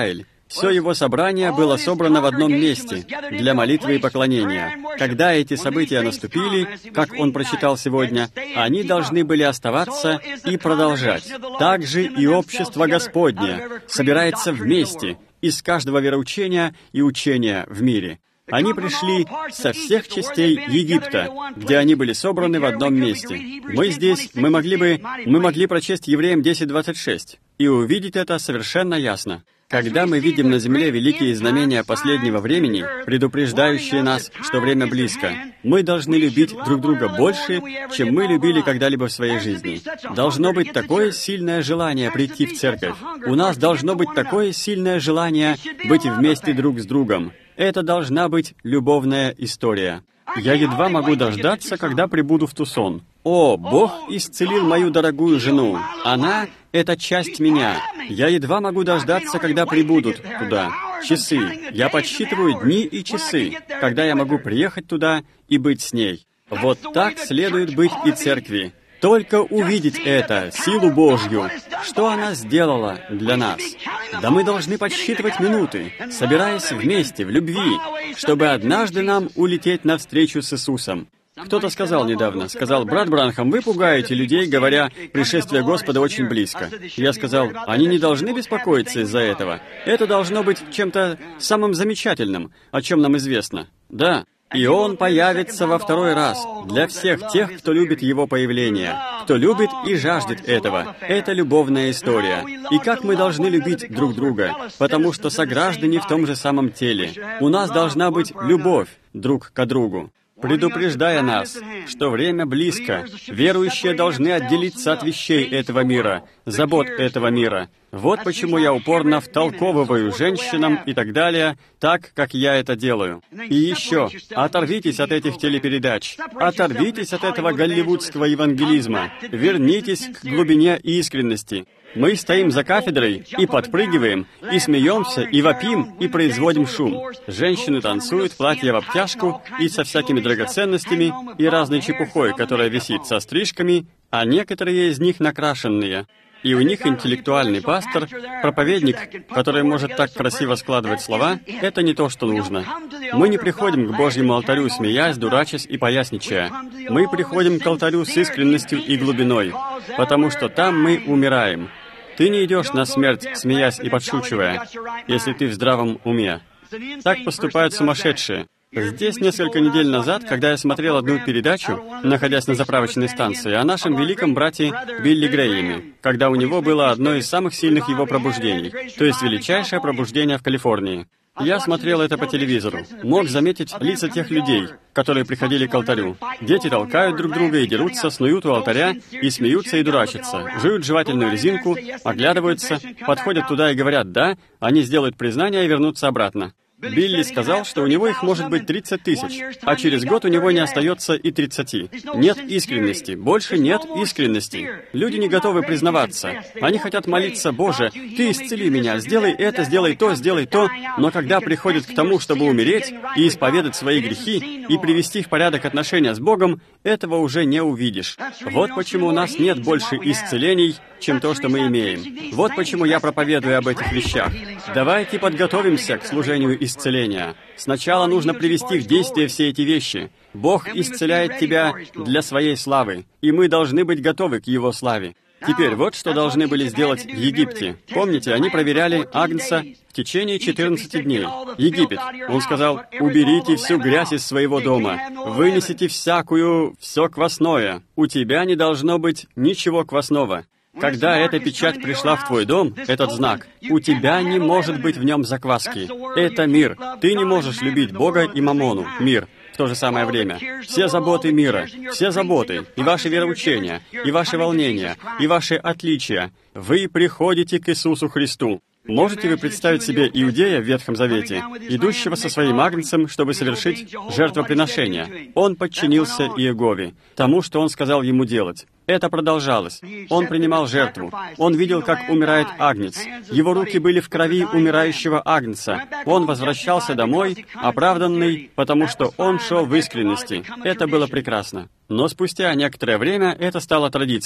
Все его собрание было собрано в одном месте для молитвы и поклонения. Когда эти события наступили, как он прочитал сегодня, они должны были оставаться и продолжать. Также и общество Господне собирается вместе из каждого вероучения и учения в мире. Они пришли со всех частей Египта, где они были собраны в одном месте. Мы здесь, мы могли бы, мы могли прочесть Евреям десять двадцать шесть и увидеть это совершенно ясно. Когда мы видим на земле великие знамения последнего времени, предупреждающие нас, что время близко, мы должны любить друг друга больше, чем мы любили когда-либо в своей жизни. Должно быть такое сильное желание прийти в церковь. У нас должно быть такое сильное желание быть вместе друг с другом. Это должна быть любовная история. Я едва могу дождаться, когда прибуду в Тусон. О, Бог исцелил мою дорогую жену. Она — это часть меня. Я едва могу дождаться, когда прибудут туда. Часы. Я подсчитываю дни и часы, когда я могу приехать туда и быть с ней. Вот так следует быть и церкви. Только увидеть это, силу Божью, что она сделала для нас. Да мы должны подсчитывать минуты, собираясь вместе в любви, чтобы однажды нам улететь навстречу с Иисусом. Кто-то сказал недавно, сказал: «Брат Бранхам, вы пугаете людей, говоря, пришествие Господа очень близко». Я сказал: они не должны беспокоиться из-за этого. Это должно быть чем-то самым замечательным, о чем нам известно. Да. И Он появится во второй раз для всех тех, кто любит Его появление, кто любит и жаждет этого. Это любовная история. И как мы должны любить друг друга, потому что сограждане в том же самом теле. У нас должна быть любовь друг к другу. Предупреждая нас, что время близко, верующие должны отделиться от вещей этого мира, забот этого мира. Вот почему я упорно втолковываю женщинам и так далее, так, как я это делаю. И еще, оторвитесь от этих телепередач, оторвитесь от этого голливудского евангелизма, вернитесь к глубине искренности. Мы стоим за кафедрой и подпрыгиваем, и смеемся, и вопим, и производим шум. Женщины танцуют, платья в обтяжку, и со всякими драгоценностями, и разной чепухой, которая висит со стрижками, а некоторые из них накрашенные. И у них интеллектуальный пастор, проповедник, который может так красиво складывать слова, это не то, что нужно. Мы не приходим к Божьему алтарю, смеясь, дурачась и поясничая. Мы приходим к алтарю с искренностью и глубиной, потому что там мы умираем. Ты не идешь на смерть, смеясь и подшучивая, если ты в здравом уме. Так поступают сумасшедшие. Здесь несколько недель назад, когда я смотрел одну передачу, находясь на заправочной станции, о нашем великом брате Билли Грэеме, когда у него было одно из самых сильных его пробуждений, то есть величайшее пробуждение в Калифорнии. Я смотрел это по телевизору, мог заметить лица тех людей, которые приходили к алтарю. Дети толкают друг друга и дерутся, снуют у алтаря, и смеются и дурачатся, жуют жевательную резинку, оглядываются, подходят туда и говорят «да», они сделают признание и вернутся обратно. Билли сказал, что у него их может быть тридцать тысяч, а через год у него не остается и тридцати. Нет искренности, больше нет искренности. Люди не готовы признаваться. Они хотят молиться: «Боже, Ты исцели меня, сделай это, сделай то, сделай то». Но когда приходят к тому, чтобы умереть и исповедать свои грехи и привести в порядок отношения с Богом, этого уже не увидишь. Вот почему у нас нет больше исцелений, чем то, что мы имеем. Вот почему я проповедую об этих вещах. Давайте подготовимся к служению исцеления. Сначала нужно привести в действие все эти вещи. Бог исцеляет тебя для своей славы, и мы должны быть готовы к Его славе. Теперь вот что должны были сделать в Египте. Помните, они проверяли агнца в течение четырнадцати дней. Египет. Он сказал: «Уберите всю грязь из своего дома, вынесите всякую, все квасное. У тебя не должно быть ничего квасного». Когда эта печать пришла в твой дом, этот знак, у тебя не может быть в нем закваски. Это мир. Ты не можешь любить Бога и мамону, мир, в то же самое время. Все заботы мира, все заботы, и ваши вероучения, и ваши волнения, и ваши отличия, вы приходите к Иисусу Христу. Можете вы представить себе иудея в Ветхом Завете, идущего со своим агнцем, чтобы совершить жертвоприношение? Он подчинился Иегове, тому, что он сказал ему делать. Это продолжалось. Он принимал жертву. Он видел, как умирает агнец. Его руки были в крови умирающего агнца. Он возвращался домой, оправданный, потому что он шел в искренности. Это было прекрасно. Но спустя некоторое время это стало традицией.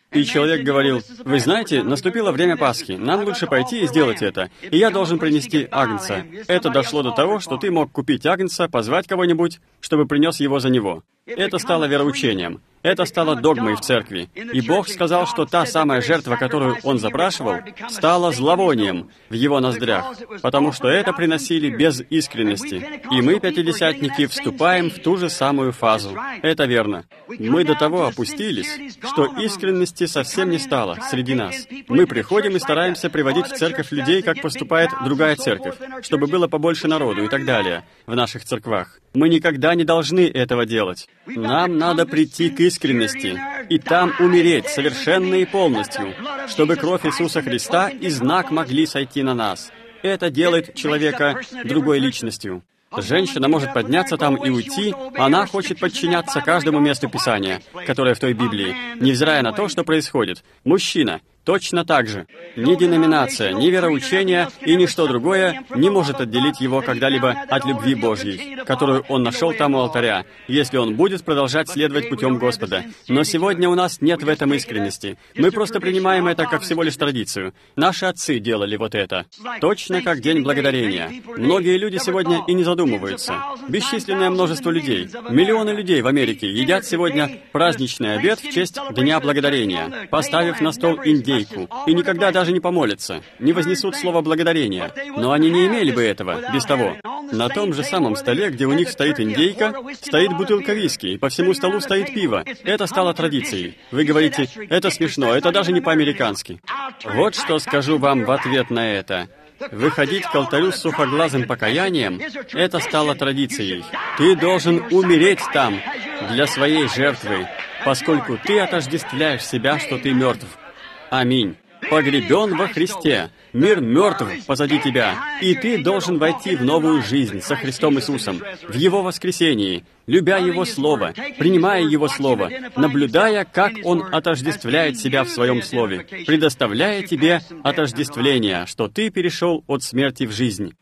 И человек говорил: «Вы знаете, наступило время Пасхи, нам лучше пойти и сделать это, и я должен принести агнца». Это дошло до того, что ты мог купить агнца, позвать кого-нибудь, чтобы принес его за него. Это стало вероучением. Это стало догмой в церкви. И Бог сказал, что та самая жертва, которую Он запрашивал, стала зловонием в Его ноздрях, потому что это приносили без искренности. И мы, пятидесятники, вступаем в ту же самую фазу. Это верно. Мы до того опустились, что искренности совсем не стало среди нас. Мы приходим и стараемся приводить в церковь людей, как поступает другая церковь, чтобы было побольше народу и так далее в наших церквах. Мы никогда не должны этого делать. Нам надо прийти к искренности и там умереть совершенно и полностью, чтобы кровь Иисуса Христа и знак могли сойти на нас. Это делает человека другой личностью. Женщина может подняться там и уйти, она хочет подчиняться каждому месту Писания, которое в той Библии, невзирая на то, что происходит. Мужчина точно так же. Ни деноминация, ни вероучение и ничто другое не может отделить его когда-либо от любви Божьей, которую он нашел там у алтаря, если он будет продолжать следовать путем Господа. Но сегодня у нас нет в этом искренности. Мы просто принимаем это как всего лишь традицию. Наши отцы делали вот это. Точно как День Благодарения. Многие люди сегодня и не задумываются. Бесчисленное множество людей, миллионы людей в Америке едят сегодня праздничный обед в честь Дня Благодарения, поставив на стол индейку, и никогда даже не помолятся, не вознесут слово благодарения. Но они не имели бы этого без того. На том же самом столе, где у них стоит индейка, стоит бутылка виски, и по всему столу стоит пиво. Это стало традицией. Вы говорите: это смешно, это даже не по-американски. Вот что скажу вам в ответ на это. Выходить к алтарю с сухоглазым покаянием — это стало традицией. Ты должен умереть там для своей жертвы, поскольку ты отождествляешь себя, что ты мертв. Аминь. Погребен во Христе. Мир мертв позади тебя. И ты должен войти в новую жизнь со Христом Иисусом, в Его воскресении, любя Его Слово, принимая Его Слово, наблюдая, как Он отождествляет себя в Своем Слове, предоставляя тебе отождествление, что ты перешел от смерти в жизнь.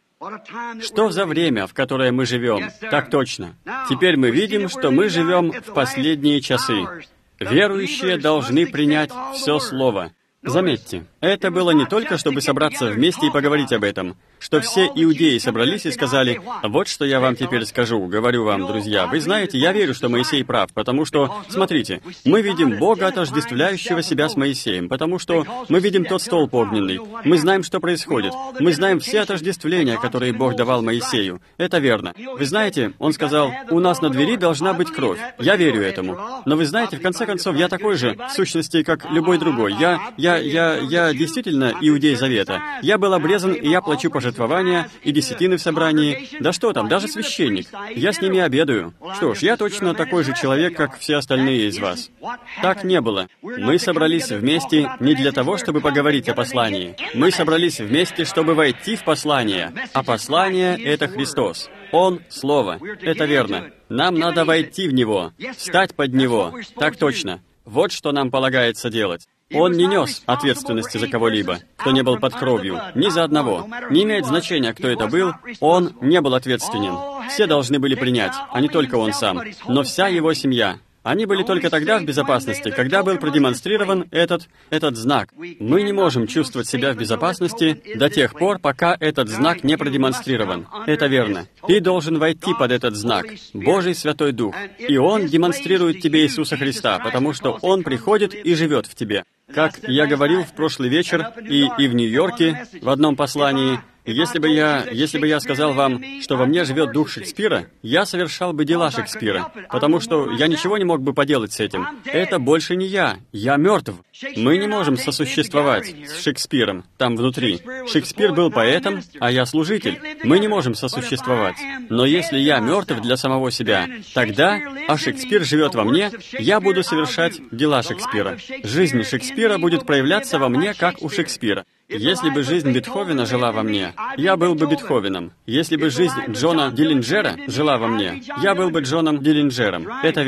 Что за время, в которое мы живем? Так точно. Теперь мы видим, что мы живем в последние часы. Верующие должны принять все Слово. Заметьте, это было не только, чтобы собраться вместе и поговорить об этом, что все иудеи собрались и сказали: «Вот что я вам теперь скажу, говорю вам, друзья, вы знаете, я верю, что Моисей прав, потому что, смотрите, мы видим Бога, отождествляющего себя с Моисеем, потому что мы видим тот столб огненный, мы знаем, что происходит, мы знаем все отождествления, которые Бог давал Моисею. Это верно. Вы знаете, он сказал: у нас на двери должна быть кровь. Я верю этому. Но вы знаете, в конце концов, я такой же, в сущности, как любой другой. Я, я, я, я действительно иудей Завета. Я был обрезан, и я плачу пожертвования и десятины в собрании. Да что там, даже священник. Я с ними обедаю. Что ж, я точно такой же человек, как все остальные из вас. Так не было. Мы собрались вместе не для того, чтобы поговорить о послании. Мы собрались вместе, чтобы войти в послание. А послание — это Христос. Он — Слово. Это верно. Нам надо войти в Него, встать под Него. Так точно. Вот что нам полагается делать. Он не нес ответственности за кого-либо, кто не был под кровью, ни за одного. Не имеет значения, кто это был, он не был ответственен. Все должны были принять, а не только он сам, но вся его семья. Они были только тогда в безопасности, когда был продемонстрирован этот, этот знак. Мы не можем чувствовать себя в безопасности до тех пор, пока этот знак не продемонстрирован. Это верно. Ты должен войти под этот знак, Божий Святой Дух, и Он демонстрирует тебе Иисуса Христа, потому что Он приходит и живет в тебе. Как я говорил в прошлый вечер и, и в Нью-Йорке в одном послании, если бы я, если бы я сказал вам, что во мне живет дух Шекспира, я совершал бы дела Шекспира, потому что я ничего не мог бы поделать с этим. Это больше не я, я мертв. Мы не можем сосуществовать с Шекспиром там внутри. Шекспир был поэтом, а я служитель. Мы не можем сосуществовать. Но если я мертв для самого себя, тогда, а Шекспир живет во мне, я буду совершать дела Шекспира. Жизнь Шекспира будет проявляться во мне, как у Шекспира. Если бы жизнь Бетховена жила во мне, я был бы Бетховеном. Если бы жизнь Джона Диллинджера жила во мне, я был бы Джоном Диллинджером. Это верно.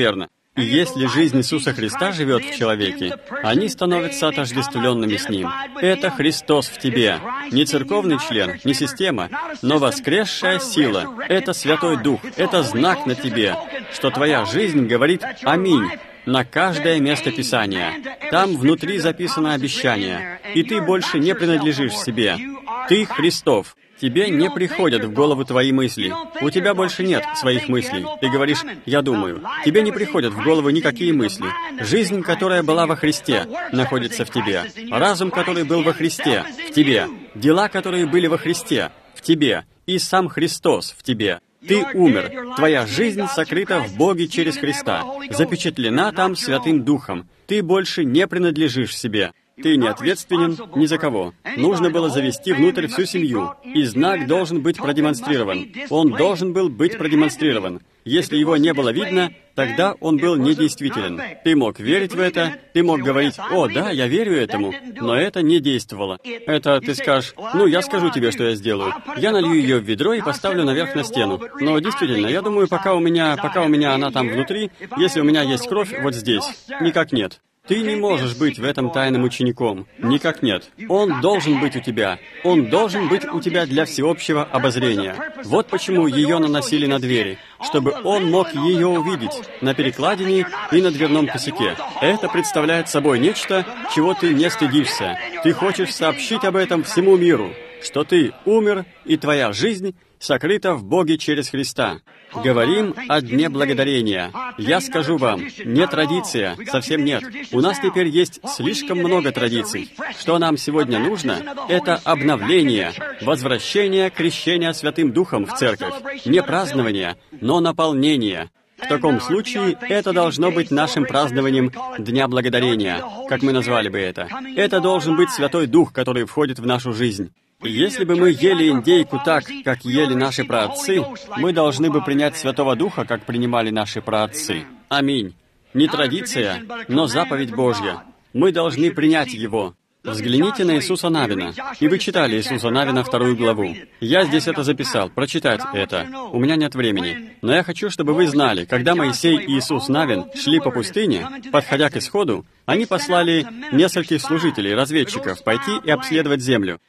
И если жизнь Иисуса Христа живет в человеке, они становятся отождествленными с Ним. Это Христос в тебе. Не церковный член, не система, но воскресшая сила. Это Святой Дух. Это знак на тебе, что твоя жизнь говорит «Аминь» на каждое место Писания. Там внутри записано обещание, и ты больше не принадлежишь себе. Ты Христов. Тебе не приходят в голову твои мысли. У тебя больше нет своих мыслей. Ты говоришь «я думаю». Тебе не приходят в голову никакие мысли. Жизнь, которая была во Христе, находится в тебе. Разум, который был во Христе, в тебе. Дела, которые были во Христе, в тебе. И сам Христос в тебе. Ты умер. Твоя жизнь сокрыта в Боге через Христа. Запечатлена там Святым Духом. Ты больше не принадлежишь себе. Ты не ответственен ни за кого. Нужно было завести внутрь всю семью, и знак должен быть продемонстрирован. Он должен был быть продемонстрирован. Если его не было видно, тогда он был недействителен. Ты мог верить в это, ты мог говорить «О, да, я верю этому», но это не действовало. Это ты скажешь «Ну, я скажу тебе, что я сделаю. Я налью ее в ведро и поставлю наверх на стену». Но действительно, я думаю, пока у меня, пока у меня она там внутри, если у меня есть кровь вот здесь, никак нет. Ты не можешь быть в этом тайным учеником. Никак нет. Он должен быть у тебя. Он должен быть у тебя для всеобщего обозрения. Вот почему ее наносили на двери, чтобы он мог ее увидеть на перекладине и на дверном косяке. Это представляет собой нечто, чего ты не стыдишься. Ты хочешь сообщить об этом всему миру, что ты умер, и твоя жизнь сокрыта в Боге через Христа. Говорим о Дне Благодарения. Я скажу вам, не традиция, совсем нет. У нас теперь есть слишком много традиций. Что нам сегодня нужно, это обновление, возвращение крещения Святым Духом в церковь. Не празднование, но наполнение. В таком случае, это должно быть нашим празднованием Дня Благодарения, как мы назвали бы это. Это должен быть Святой Дух, который входит в нашу жизнь. Если бы мы ели индейку так, как ели наши праотцы, мы должны бы принять Святого Духа, как принимали наши праотцы. Аминь. Не традиция, но заповедь Божья. Мы должны принять Его. Взгляните на Иисуса Навина. И вы читали Иисуса Навина вторую главу. Я здесь это записал, прочитать это. У меня нет времени. Но я хочу, чтобы вы знали, когда Моисей и Иисус Навин шли по пустыне, подходя к исходу, они послали нескольких служителей, разведчиков, пойти и обследовать землю.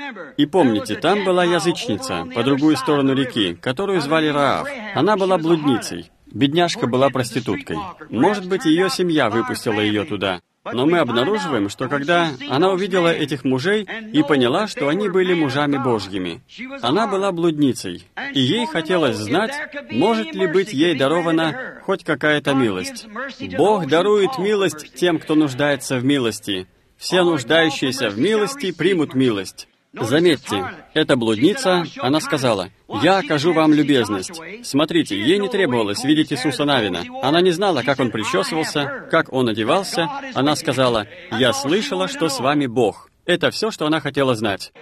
И помните, там была язычница, по другую сторону реки, которую звали Раав. Она была блудницей. Бедняжка была проституткой. Может быть, ее семья выпустила ее туда. Но мы обнаруживаем, что когда она увидела этих мужей и поняла, что они были мужами Божьими, она была блудницей, и ей хотелось знать, может ли быть ей дарована хоть какая-то милость. Бог дарует милость тем, кто нуждается в милости. Все нуждающиеся в милости примут милость. Заметьте, эта блудница, она сказала, «Я окажу вам любезность». Смотрите, ей не требовалось видеть Иисуса Навина. Она не знала, как он причесывался, как он одевался. Она сказала, «Я слышала, что с вами Бог». Это все, что она хотела знать.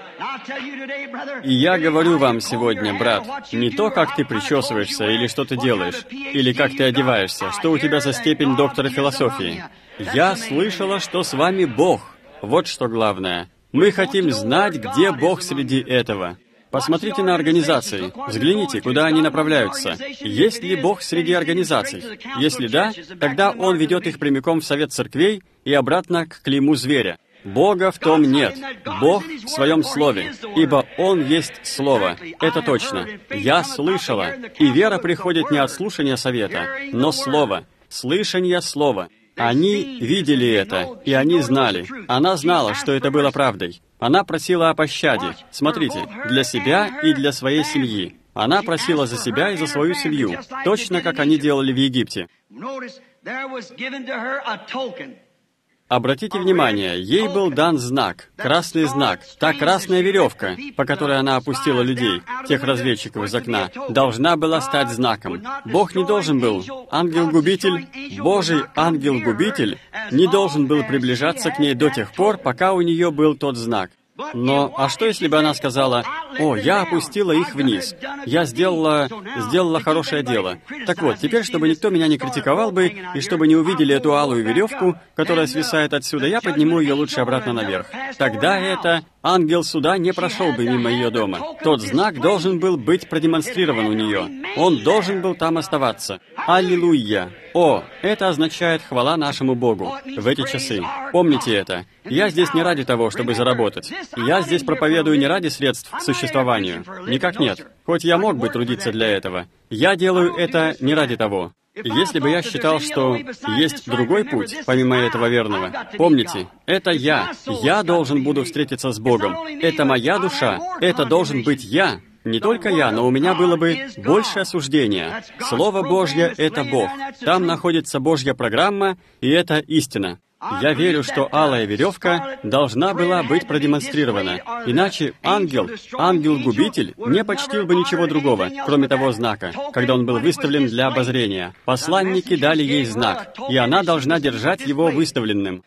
И я говорю вам сегодня, брат, не то, как ты причесываешься или что ты делаешь, или как ты одеваешься, что у тебя за степень доктора философии. Я слышала, что с вами Бог. Вот что главное. Мы хотим знать, где Бог среди этого. Посмотрите на организации. Взгляните, куда они направляются. Есть ли Бог среди организаций? Если да, тогда Он ведет их прямиком в совет церквей и обратно к клейму зверя. Бога в том нет. Бог в Своем Слове, ибо Он есть Слово. Это точно. Я слышала. И вера приходит не от слушания совета, но Слова. Слышание Слова. Они видели это, и они знали. Она знала, что это было правдой. Она просила о пощаде. Смотрите, для себя и для своей семьи. Она просила за себя и за свою семью, точно как они делали в Египте. Обратите внимание, ей был дан знак, красный знак. Та красная веревка, по которой она опустила людей, тех разведчиков из окна, должна была стать знаком. Бог не должен был, ангел-губитель, Божий ангел-губитель, не должен был приближаться к ней до тех пор, пока у нее был тот знак. Но, а что, если бы она сказала, «О, я опустила их вниз, я сделала, сделала хорошее дело. Так вот, теперь, чтобы никто меня не критиковал бы, и чтобы не увидели эту алую веревку, которая свисает отсюда, я подниму ее лучше обратно наверх». Тогда это ангел суда не прошел бы мимо ее дома. Тот знак должен был быть продемонстрирован у нее. Он должен был там оставаться. Аллилуйя! О, это означает «хвала нашему Богу» в эти часы. Помните это. Я здесь не ради того, чтобы заработать. Я здесь проповедую не ради средств к существованию. Никак нет. Хоть я мог бы трудиться для этого. Я делаю это не ради того. Если бы я считал, что есть другой путь, помимо этого верного, помните, это я. Я должен буду встретиться с Богом. Это моя душа. Это должен быть я. Не только я, но у меня было бы больше осуждения. Слово Божье — это Бог. Там находится Божья программа, и это истина. Я верю, что алая веревка должна была быть продемонстрирована. Иначе ангел, ангел-губитель, не почтил бы ничего другого, кроме того знака, когда он был выставлен для обозрения. Посланники дали ей знак, и она должна держать его выставленным.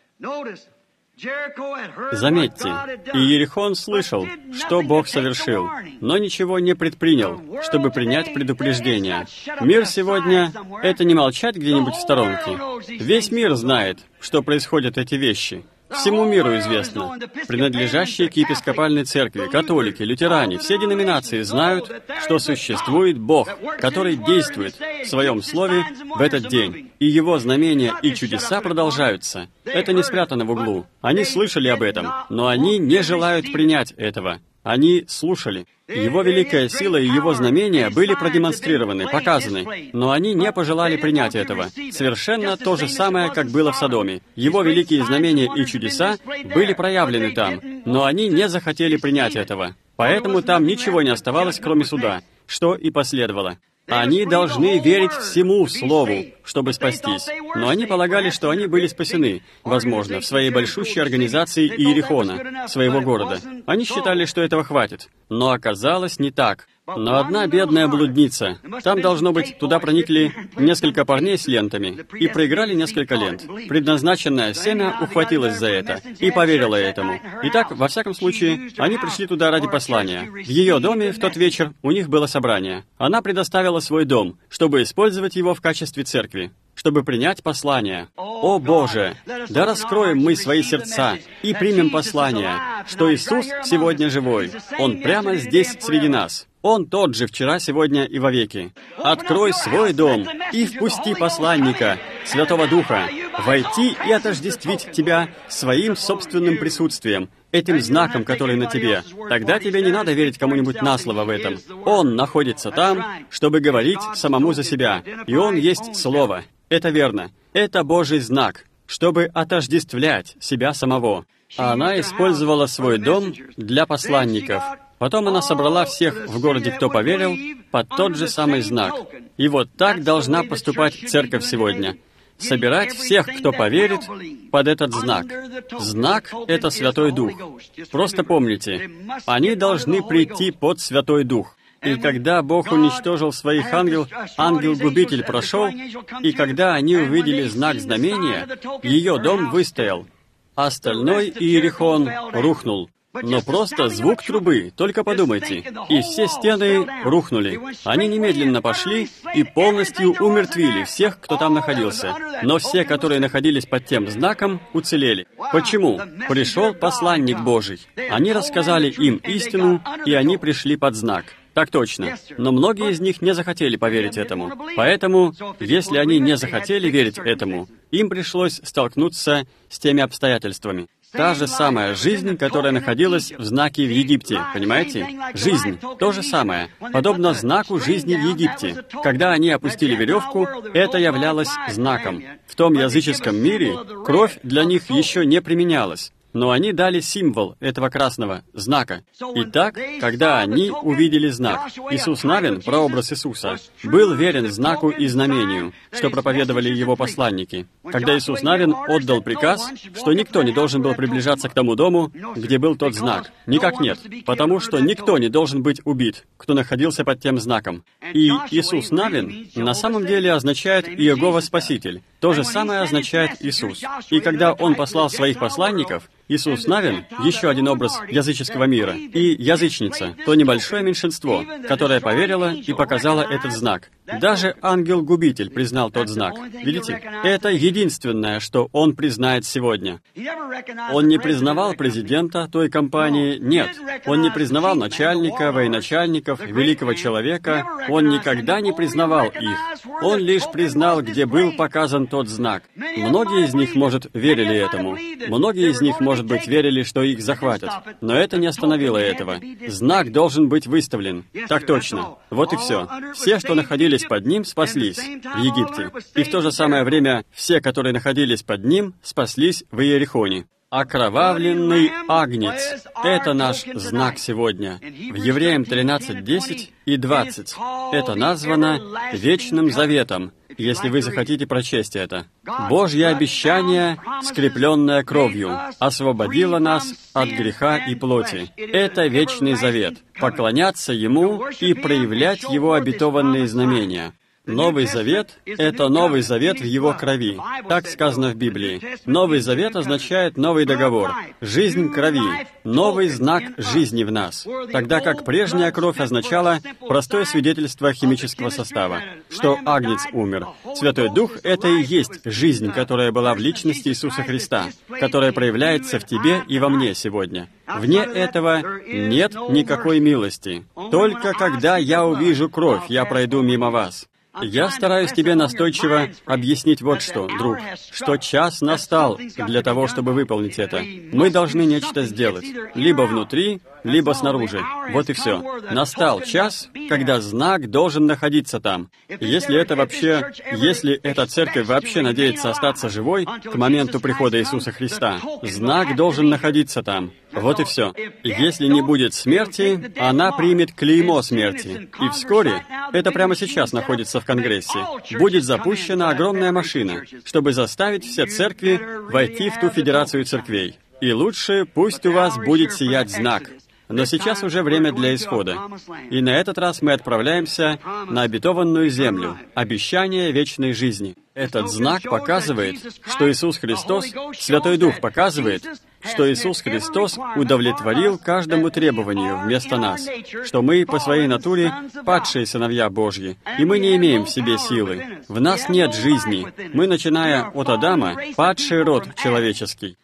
Заметьте, Иерихон слышал, что Бог совершил, но ничего не предпринял, чтобы принять предупреждение. Мир сегодня — это не молчать где-нибудь в сторонке. Весь мир знает, что происходят эти вещи. Всему миру известно. Принадлежащие к епископальной церкви, католики, лютеране, все деноминации знают, что существует Бог, который действует в Своем Слове в этот день. И Его знамения и чудеса продолжаются. Это не спрятано в углу. Они слышали об этом, но они не желают принять этого. Они слушали. Его великая сила и Его знамения были продемонстрированы, показаны, но они не пожелали принять этого. Совершенно то же самое, как было в Содоме. Его великие знамения и чудеса были проявлены там, но они не захотели принять этого. Поэтому там ничего не оставалось, кроме суда, что и последовало. Они должны верить всему Слову, чтобы спастись. Но они полагали, что они были спасены, возможно, в своей большущей организации Иерихона, своего города. Они считали, что этого хватит. Но оказалось не так. Но одна бедная блудница. Там, должно быть, туда проникли несколько парней с лентами и проиграли несколько лент. Предназначенное семя ухватилось за это и поверило этому. Итак, во всяком случае, они пришли туда ради послания. В ее доме в тот вечер у них было собрание. Она предоставила свой дом, чтобы использовать его в качестве церкви, чтобы принять послание. О Боже! Да раскроем мы свои сердца и примем послание, что Иисус сегодня живой. Он прямо здесь среди нас. Он тот же вчера, сегодня и вовеки. Открой свой дом и впусти посланника, Святого Духа, войти и отождествить тебя своим собственным присутствием, этим знаком, который на тебе. Тогда тебе не надо верить кому-нибудь на слово в этом. Он находится там, чтобы говорить самому за себя, и Он есть Слово. Это верно. Это Божий знак, чтобы отождествлять себя самого. А она использовала свой дом для посланников. Потом она собрала всех в городе, кто поверил, под тот же самый знак. И вот так должна поступать церковь сегодня. Собирать всех, кто поверит, под этот знак. Знак — это Святой Дух. Просто помните, они должны прийти под Святой Дух. И когда Бог уничтожил своих ангелов, ангел-губитель прошел, и когда они увидели знак знамения, ее дом выстоял. Остальной Иерихон рухнул. Но просто звук трубы, только подумайте, и все стены рухнули. Они немедленно пошли и полностью умертвили всех, кто там находился. Но все, которые находились под тем знаком, уцелели. Почему? Пришел посланник Божий. Они рассказали им истину, и они пришли под знак. Так точно. Но многие из них не захотели поверить этому. Поэтому, если они не захотели верить этому, им пришлось столкнуться с теми обстоятельствами. Та же самая жизнь, которая находилась в знаке в Египте, понимаете? Жизнь, то же самое, подобно знаку жизни в Египте. Когда они опустили веревку, это являлось знаком. В том языческом мире кровь для них еще не применялась. Но они дали символ этого красного знака. Итак, когда они увидели знак, Иисус Навин, прообраз Иисуса, был верен знаку и знамению, что проповедовали его посланники. Когда Иисус Навин отдал приказ, что никто не должен был приближаться к тому дому, где был тот знак. Никак нет, потому что никто не должен быть убит, кто находился под тем знаком. И Иисус Навин на самом деле означает «Иегова Спаситель», То же самое означает Иисус. И когда Он послал своих посланников, Иисус Навин, еще один образ языческого мира, и язычница, то небольшое меньшинство, которое поверило и показало этот знак. Даже ангел-губитель признал тот знак. Видите? Это единственное, что он признает сегодня. Он не признавал президента той компании, нет. Он не признавал начальника, военачальников, великого человека. Он никогда не признавал их. Он лишь признал, где был показан тот знак. Многие из них, может, верили этому. Многие из них, может быть, верили, что их захватят. Но это не остановило этого. Знак должен быть выставлен. Так точно. Вот и все. Все, что находились под ним, спаслись в Египте. И в то же самое время все, которые находились под ним, спаслись в Иерихоне. Окровавленный агнец — это наш знак сегодня. В Евреям тринадцать, десять и двадцать это названо Вечным Заветом, если вы захотите прочесть это. Божье обещание, скрепленное кровью, освободило нас от греха и плоти. Это Вечный Завет. Поклоняться Ему и проявлять Его обетованные знамения. Новый Завет — это Новый Завет в Его крови. Так сказано в Библии. Новый Завет означает новый договор, жизнь крови, новый знак жизни в нас. Тогда как прежняя кровь означала простое свидетельство химического состава, что Агнец умер. Святой Дух — это и есть жизнь, которая была в личности Иисуса Христа, которая проявляется в тебе и во мне сегодня. Вне этого нет никакой милости. Только когда я увижу кровь, я пройду мимо вас. Я стараюсь тебе настойчиво объяснить вот что, друг, что час настал для того, чтобы выполнить это. Мы должны нечто сделать, либо внутри, либо снаружи. Вот и все. Настал час, когда знак должен находиться там. Если это вообще, если эта церковь вообще надеется остаться живой к моменту прихода Иисуса Христа, знак должен находиться там. Вот и все. Если не будет смерти, она примет клеймо смерти. И вскоре, это прямо сейчас находится в Конгрессе, будет запущена огромная машина, чтобы заставить все церкви войти в ту федерацию церквей. И лучше пусть у вас будет сиять знак. Но сейчас уже время для исхода. И на этот раз мы отправляемся на обетованную землю, обещание вечной жизни. Этот знак показывает, что Иисус Христос, Святой Дух показывает, что Иисус Христос удовлетворил каждому требованию вместо нас, что мы по своей натуре падшие сыновья Божьи, и мы не имеем в себе силы. В нас нет жизни. Мы, начиная от Адама, падший род человеческий.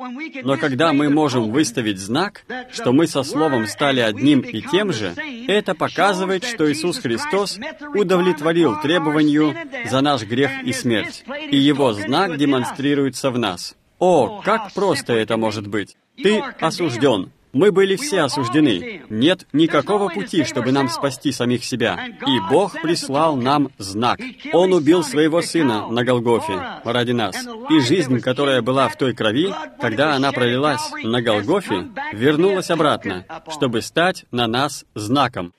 Но когда мы можем выставить знак, что мы со Словом стали одним и тем же, это показывает, что Иисус Христос удовлетворил требованию за наш грех и смерть, и Его знак демонстрируется в нас. О, как просто это может быть! Ты осужден. Мы были все осуждены. Нет никакого пути, чтобы нам спасти самих себя. И Бог прислал нам знак. Он убил своего Сына на Голгофе ради нас. И жизнь, которая была в той крови, когда она пролилась на Голгофе, вернулась обратно, чтобы стать на нас знаком.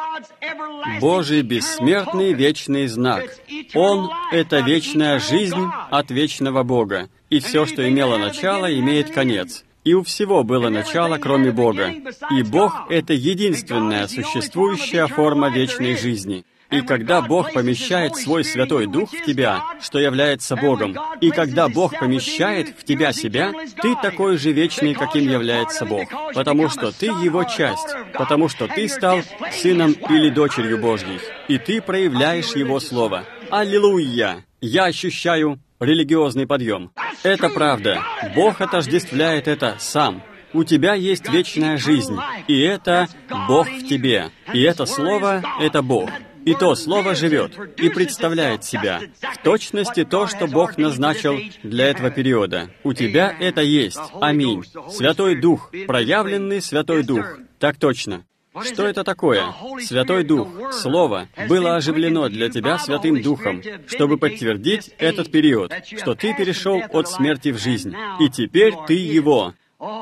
Божий бессмертный вечный знак. Он — это вечная жизнь от вечного Бога. И все, что имело начало, имеет конец. И у всего было начало, кроме Бога. И Бог — это единственная существующая форма вечной жизни. И когда Бог помещает свой Святой Дух в тебя, что является Богом, и когда Бог помещает в тебя себя, ты такой же вечный, каким является Бог, потому что ты Его часть, потому что ты стал сыном или дочерью Божьей, и ты проявляешь Его Слово. Аллилуйя! Я ощущаю религиозный подъем. Это правда. Бог отождествляет это сам. У тебя есть вечная жизнь, и это Бог в тебе. И это Слово — это Бог. И то Слово живет и представляет себя в точности то, что Бог назначил для этого периода. У тебя это есть. Аминь. Святой Дух, проявленный Святой Дух. Так точно. Что это такое? Святой Дух, Слово, было оживлено для тебя Святым Духом, чтобы подтвердить этот период, что ты перешел от смерти в жизнь, и теперь ты Его.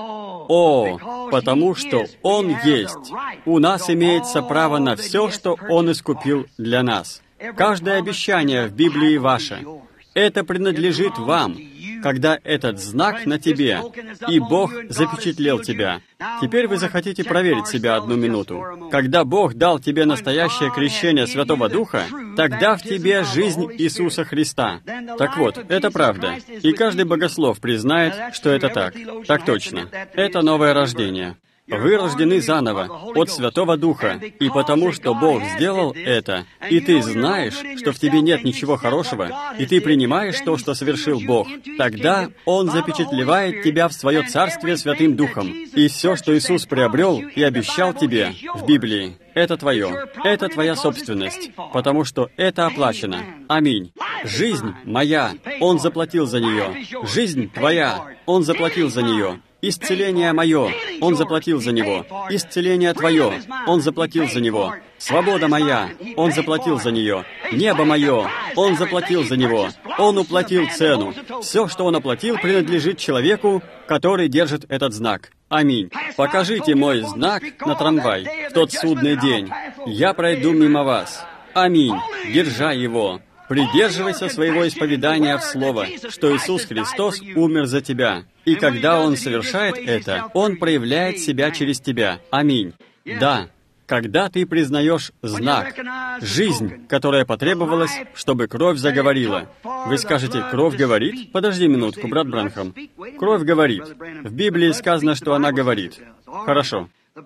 О, потому что Он есть. У нас имеется право на все, что Он искупил для нас. Каждое обещание в Библии ваше. Это принадлежит вам. когда этот знак на тебе, и Бог запечатлел тебя. Теперь вы захотите проверить себя одну минуту. Когда Бог дал тебе настоящее крещение Святого Духа, тогда в тебе жизнь Иисуса Христа. Так вот, это правда. И каждый богослов признает, что это так. Так точно. Это новое рождение. Вы рождены заново от Святого Духа, и потому что Бог сделал это, и ты знаешь, что в тебе нет ничего хорошего, и ты принимаешь то, что совершил Бог, тогда Он запечатлевает тебя в свое Царствие Святым Духом. И все, что Иисус приобрел и обещал тебе в Библии, это твое, это твоя собственность, потому что это оплачено. Аминь. Жизнь моя, Он заплатил за нее. Жизнь твоя, Он заплатил за нее. Исцеление мое, Он заплатил за него. Исцеление твое, Он заплатил за него. Свобода моя, Он заплатил за нее. Небо мое, Он заплатил за него. Он уплатил цену. Все, что Он оплатил, принадлежит человеку, который держит этот знак. Аминь. Покажите мой знак на трамвай в тот судный день. Я пройду мимо вас. Аминь. Держа его. Придерживайся своего исповедания в Слово, что Иисус Христос умер за тебя. И когда Он совершает это, Он проявляет себя через тебя. Аминь. Да, когда ты признаешь знак, жизнь, которая потребовалась, чтобы кровь заговорила. Вы скажете, кровь говорит? Подожди минутку, брат Бранхам. Кровь говорит. В Библии сказано, что она говорит. Хорошо.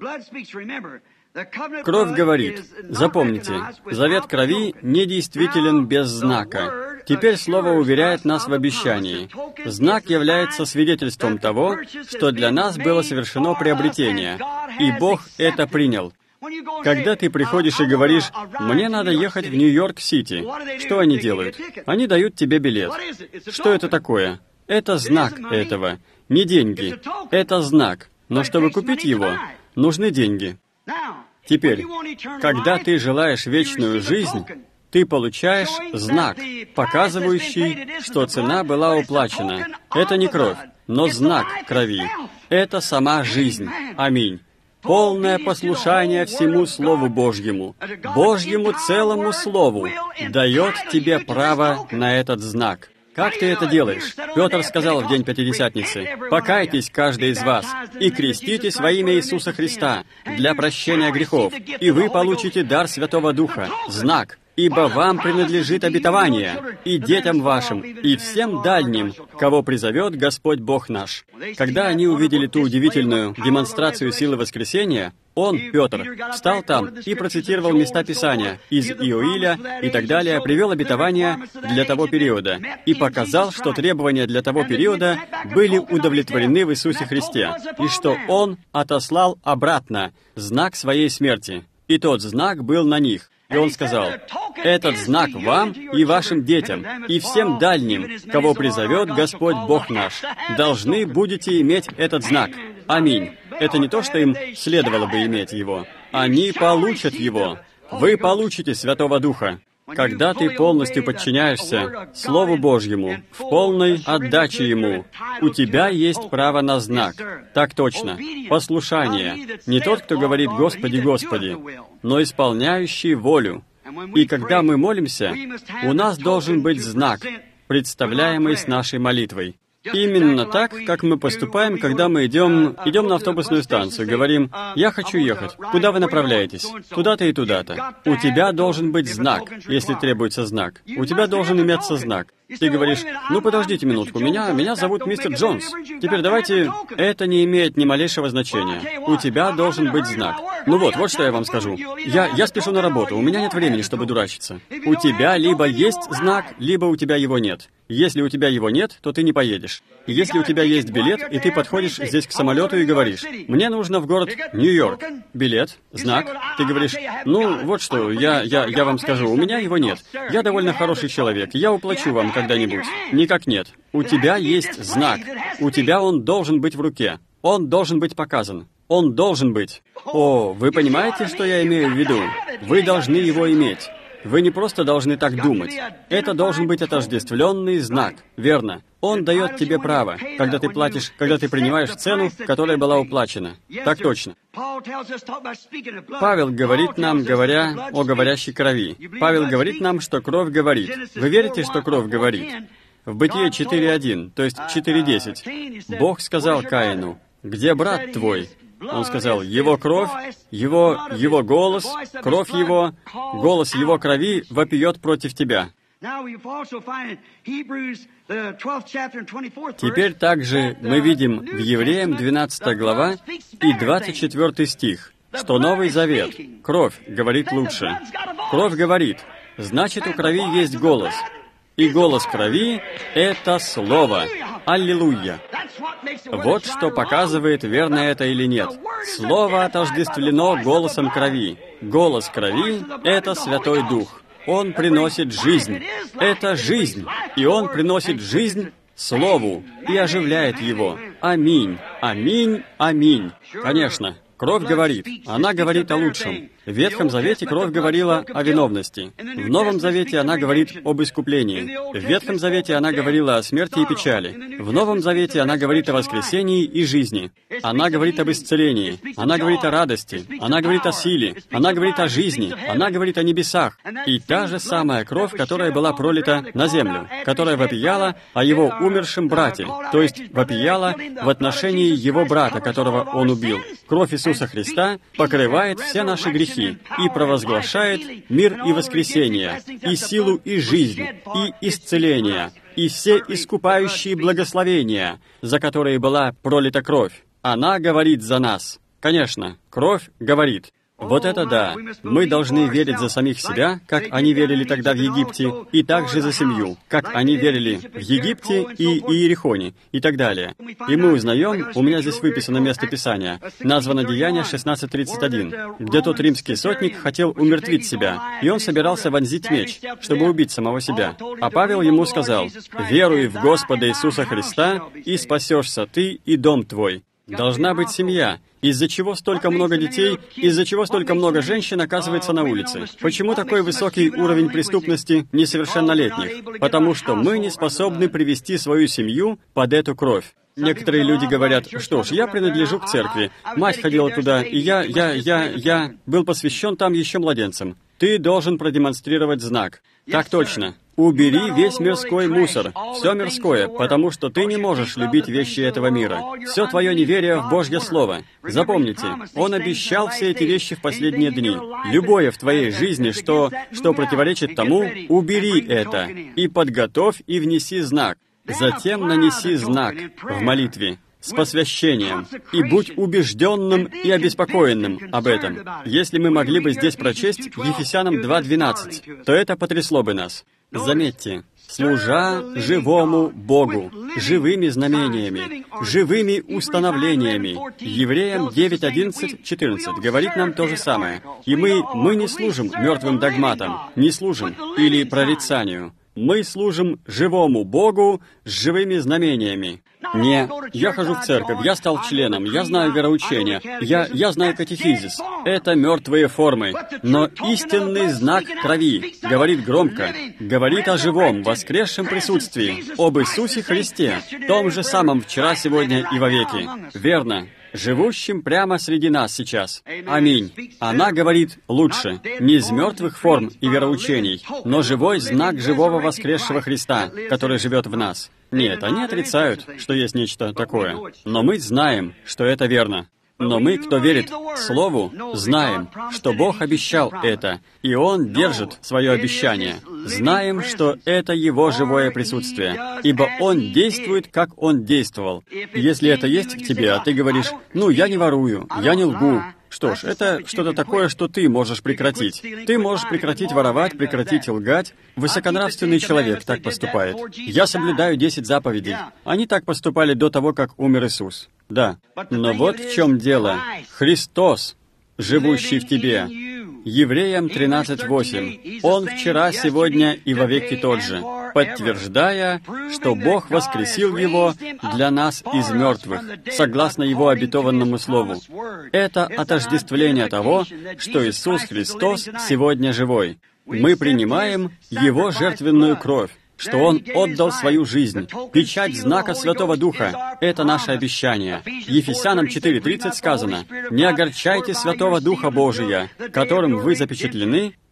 Кровь говорит. Запомните, завет крови недействителен без знака. Теперь Слово уверяет нас в обещании. Знак является свидетельством того, что для нас было совершено приобретение, и Бог это принял. Когда ты приходишь и говоришь, «Мне надо ехать в Нью-Йорк-Сити», что они делают? Они дают тебе билет. Что это такое? Это знак этого. Не деньги. Это знак. Но чтобы купить его, нужны деньги. Теперь, когда ты желаешь вечную жизнь, ты получаешь знак, показывающий, что цена была уплачена. Это не кровь, но знак крови. Это сама жизнь. Аминь. Полное послушание всему Слову Божьему, Божьему целому Слову, дает тебе право на этот знак. Как ты это делаешь? Петр сказал в день Пятидесятницы, «Покайтесь, каждый из вас, и креститесь во имя Иисуса Христа для прощения грехов, и вы получите дар Святого Духа, знак, ибо вам принадлежит обетование, и детям вашим, и всем дальним, кого призовет Господь Бог наш». Когда они увидели ту удивительную демонстрацию силы воскресения, он, Петр, встал там и процитировал места Писания из Иоиля и так далее, привел обетования для того периода и показал, что требования для того периода были удовлетворены в Иисусе Христе, и что Он отослал обратно знак своей смерти, и тот знак был на них. И он сказал, «Этот знак вам и вашим детям, и всем дальним, кого призовет Господь Бог наш, должны будете иметь этот знак». Аминь. Это не то, что им следовало бы иметь его. Они получат его. Вы получите Святого Духа. Когда ты полностью подчиняешься Слову Божьему, в полной отдаче Ему, у тебя есть право на знак. Так точно. Послушание. Не тот, кто говорит «Господи, Господи», но исполняющий волю. И когда мы молимся, у нас должен быть знак, представляемый с нашей молитвой. Именно так, как мы поступаем, когда мы идем, идем на автобусную станцию, говорим, «Я хочу ехать». Куда вы направляетесь? Туда-то и туда-то. У тебя должен быть знак, если требуется знак. У тебя должен иметься знак. Ты говоришь, «Ну, подождите минутку, меня, меня зовут мистер Джонс». Теперь давайте... Это не имеет ни малейшего значения. У тебя должен быть знак. Ну вот, вот что я вам скажу. Я, я спешу на работу, у меня нет времени, чтобы дурачиться. У тебя либо есть знак, либо у тебя его нет. Если у тебя его нет, то ты не поедешь. Если у тебя есть билет, и ты подходишь здесь к самолету и говоришь, «Мне нужно в город Нью-Йорк». Билет, знак. Ты говоришь, «Ну, вот что, я, я, я вам скажу, у меня его нет. Я довольно хороший человек, я уплачу вам когда-нибудь». Никак нет. У тебя есть знак. У тебя он должен быть в руке. Он должен быть показан. Он должен быть. О, вы понимаете, что я имею в виду? Вы должны его иметь. Вы не просто должны так думать. Это должен быть отождествленный знак, верно? Он дает тебе право, когда ты платишь, когда ты принимаешь цену, которая была уплачена. Так точно. Павел говорит нам, говоря о говорящей крови. Павел говорит нам, что кровь говорит. Вы верите, что кровь говорит? В Бытие четыре один, то есть четыре десять, Бог сказал Каину: «Где брат твой?» Он сказал: «Его кровь, его, его голос, кровь его, голос его крови вопиет против тебя». Теперь также мы видим в Евреям двенадцатая глава и двадцать четвёртый стих, что Новый Завет, кровь, говорит лучше. Кровь говорит, значит, у крови есть голос. И голос крови — это Слово. Аллилуйя! Вот что показывает, верно это или нет. Слово отождествлено голосом крови. Голос крови — это Святой Дух. Он приносит жизнь. Это жизнь. И Он приносит жизнь Слову и оживляет его. Аминь. Аминь. Аминь. Конечно. Кровь говорит. Она говорит о лучшем. В Ветхом Завете кровь говорила о виновности. В Новом Завете она говорит об искуплении. В Ветхом Завете она говорила о смерти и печали. В Новом Завете она говорит о воскресении и жизни. Она говорит об исцелении. Она говорит о радости. Она говорит о силе. Она говорит о жизни. Она говорит о небесах. И та же самая кровь, которая была пролита на землю, которая вопияла о его умершем брате, то есть вопияла в отношении его брата, которого он убил. Кровь Иисуса Христа покрывает все наши грехи и провозглашает мир и воскресение, и силу и жизнь, и исцеление, и все искупающие благословения, за которые была пролита кровь. Она говорит за нас. Конечно, кровь говорит. Вот это да! Мы должны верить за самих себя, как они верили тогда в Египте, и также за семью, как они верили в Египте и Иерихоне, и так далее. И мы узнаем, у меня здесь выписано место Писания, названо Деяния шестнадцать тридцать один, где тот римский сотник хотел умертвить себя, и он собирался вонзить меч, чтобы убить самого себя. А Павел ему сказал: «Веруй в Господа Иисуса Христа, и спасешься ты и дом твой». Должна быть семья. Из-за чего столько много детей, из-за чего столько много женщин оказывается на улице? Почему такой высокий уровень преступности несовершеннолетних? Потому что мы не способны привести свою семью под эту кровь. Некоторые люди говорят: что ж, я принадлежу к церкви, мать ходила туда, и я, я, я, я был посвящен там еще младенцем. Ты должен продемонстрировать знак. Так точно. Убери весь мирской мусор, все мирское, потому что ты не можешь любить вещи этого мира. Все твое неверие в Божье Слово. Запомните, Он обещал все эти вещи в последние дни. Любое в твоей жизни, что, что противоречит тому, убери это, и подготовь и внеси знак. Затем нанеси знак в молитве с посвящением, и будь убежденным и обеспокоенным об этом. Если мы могли бы здесь прочесть Ефесянам два двенадцать, то это потрясло бы нас. Заметьте, служа живому Богу, живыми знамениями, живыми установлениями. Евреям девять одиннадцать четырнадцать говорит нам то же самое. И мы, мы не служим мертвым догматам, не служим, или прорицанию. Мы служим живому Богу с живыми знамениями. Не, я хожу в церковь, я стал членом, я знаю вероучение, я, я знаю катехизис. Это мертвые формы. Но истинный знак крови говорит громко, говорит о живом, воскресшем присутствии, об Иисусе Христе, том же самом вчера, сегодня и вовеки. Верно. Живущим прямо среди нас сейчас. Аминь. Она говорит лучше, не из мертвых форм и вероучений, но живой знак живого воскресшего Христа, который живет в нас. Нет, они отрицают, что есть нечто такое, но мы знаем, что это верно. Но мы, кто верит Слову, знаем, что Бог обещал это, и Он держит свое обещание. Знаем, что это Его живое присутствие, ибо Он действует, как Он действовал. Если это есть в тебе, а ты говоришь: «Ну, я не ворую, я не лгу». Что ж, это что-то такое, что ты можешь прекратить. Ты можешь прекратить воровать, прекратить лгать. Высоконравственный человек так поступает. Я соблюдаю десять заповедей. Они так поступали до того, как умер Иисус. Да. Но вот в чем дело. Христос, живущий в тебе. Евреям тринадцать восемь. Он вчера, сегодня и вовеки тот же, подтверждая, что Бог воскресил Его для нас из мертвых, согласно Его обетованному Слову. Это отождествление того, что Иисус Христос сегодня живой. Мы принимаем Его жертвенную кровь, что Он отдал свою жизнь. Печать знака Святого Духа — это наше обещание. Ефесянам четыре тридцать сказано: «Не огорчайте Святого Духа Божия, которым вы запечатлены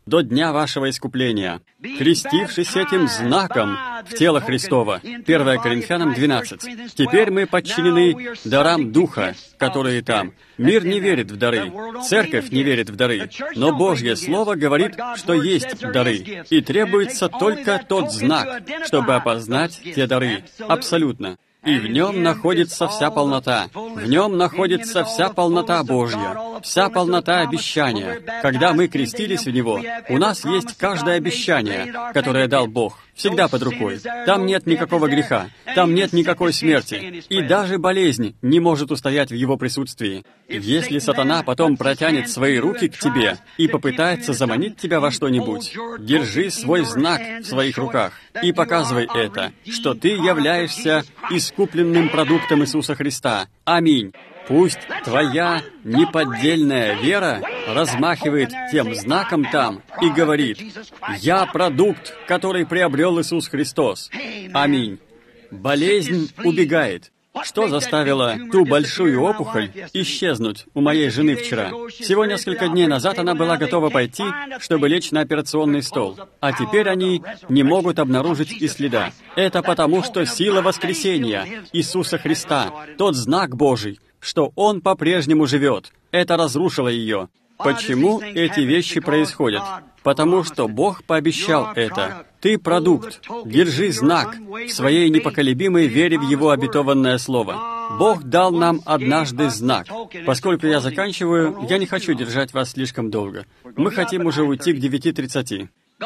до дня вашего искупления, крестившись этим знаком в тело Христова». первое Коринфянам двенадцать. «Теперь мы подчинены дарам Духа, которые там. Мир не верит в дары, церковь не верит в дары, но Божье Слово говорит, что есть дары, и требуется только тот знак, чтобы опознать те дары. Абсолютно. И в нем находится вся полнота. В нем находится вся полнота Божья, вся полнота обещания. Когда мы крестились в Него, у нас есть каждое обещание, которое дал Бог, всегда под рукой. Там нет никакого греха, там нет никакой смерти, и даже болезнь не может устоять в Его присутствии. Если сатана потом протянет свои руки к тебе и попытается заманить тебя во что-нибудь, держи свой знак в своих руках и показывай это, что ты являешься искупленным продуктом Иисуса Христа. Аминь. Пусть твоя неподдельная вера размахивает тем знаком там и говорит: «Я продукт, который приобрел Иисус Христос». Аминь. Болезнь убегает. Что заставило ту большую опухоль исчезнуть у моей жены вчера? Всего несколько дней назад она была готова пойти, чтобы лечь на операционный стол, а теперь они не могут обнаружить и следа. Это потому, что сила воскресения Иисуса Христа, тот знак Божий, что Он по-прежнему живет, это разрушило ее. Почему эти вещи происходят? Потому что Бог пообещал это. Ты продукт. Держи знак в своей непоколебимой вере в Его обетованное Слово. Бог дал нам однажды знак. Поскольку я заканчиваю, я не хочу держать вас слишком долго. Мы хотим уже уйти к девяти тридцати.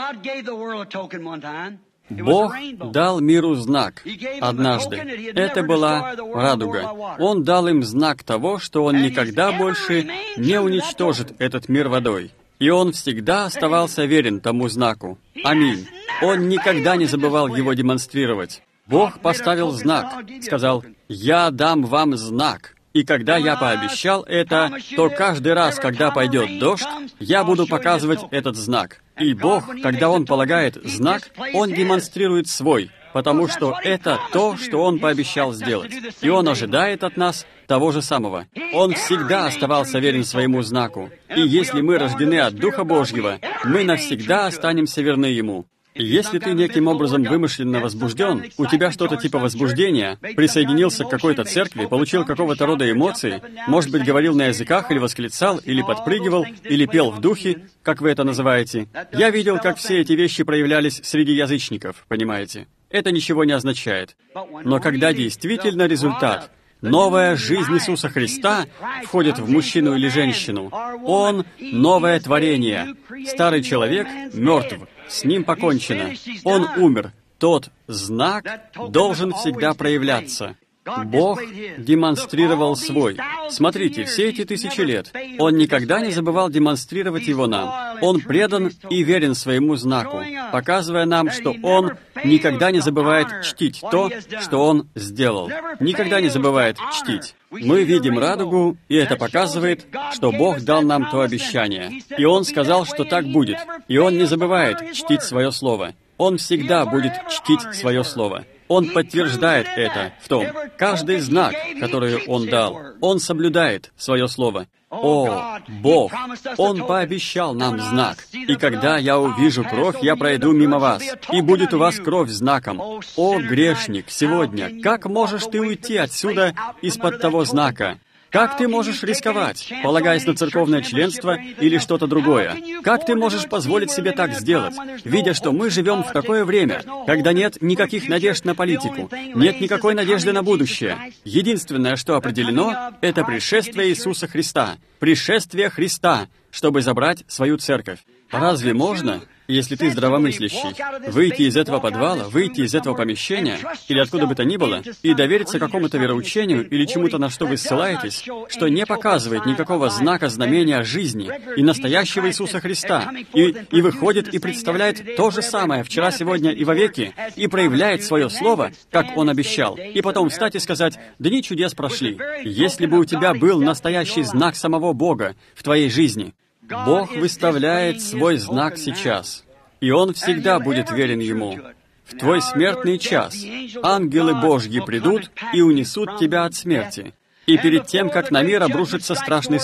Бог дал миру знак однажды. Это была радуга. Он дал им знак того, что Он никогда больше не уничтожит этот мир водой. И Он всегда оставался верен тому знаку. Аминь. Он никогда не забывал его демонстрировать. Бог поставил знак, сказал: «Я дам вам знак». И когда я пообещал это, то каждый раз, когда пойдет дождь, я буду показывать этот знак. И Бог, когда Он полагает знак, Он демонстрирует свой, потому что это то, что Он пообещал сделать. И Он ожидает от нас того же самого. Он всегда оставался верен своему знаку. И если мы рождены от Духа Божьего, мы навсегда останемся верны Ему. Если ты неким образом вымышленно возбужден, у тебя что-то типа возбуждения, присоединился к какой-то церкви, получил какого-то рода эмоции, может быть, говорил на языках, или восклицал, или подпрыгивал, или пел в духе, как вы это называете. Я видел, как все эти вещи проявлялись среди язычников, понимаете? Это ничего не означает. Но когда действительно результат, новая жизнь Иисуса Христа входит в мужчину или женщину, он — новое творение. Старый человек мертв. С ним покончено. Он умер. Тот знак должен всегда проявляться. Бог демонстрировал свой. Смотрите, все эти тысячи лет Он никогда не забывал демонстрировать его нам. Он предан и верен своему знаку, показывая нам, что Он никогда не забывает чтить то, что Он сделал. Никогда не забывает чтить. Мы видим радугу, и это показывает, что Бог дал нам то обещание. И Он сказал, что так будет. И Он не забывает чтить свое слово. Он всегда будет чтить свое слово. Он подтверждает это в том. Каждый знак, который Он дал, Он соблюдает свое слово. О, Бог! Он пообещал нам знак. И когда я увижу кровь, я пройду мимо вас, и будет у вас кровь знаком. О, грешник, сегодня, как можешь ты уйти отсюда из-под того знака? Как ты можешь рисковать, полагаясь на церковное членство или что-то другое? Как ты можешь позволить себе так сделать, видя, что мы живем в такое время, когда нет никаких надежд на политику, нет никакой надежды на будущее? Единственное, что определено, это пришествие Иисуса Христа, пришествие Христа, чтобы забрать свою церковь. Разве можно, если ты здравомыслящий, выйти из этого подвала, выйти из этого помещения, или откуда бы то ни было, и довериться какому-то вероучению или чему-то, на что вы ссылаетесь, что не показывает никакого знака, знамения жизни и настоящего Иисуса Христа, и, и выходит и представляет то же самое вчера, сегодня и вовеки, и проявляет свое слово, как Он обещал, и потом встать и сказать: «Дни чудес прошли». Если бы у тебя был настоящий знак самого Бога в твоей жизни, Бог выставляет свой знак сейчас, и Он всегда будет верен Ему. В твой смертный час ангелы Божьи придут и унесут тебя от смерти. И перед тем, как на мир обрушится страшный суд,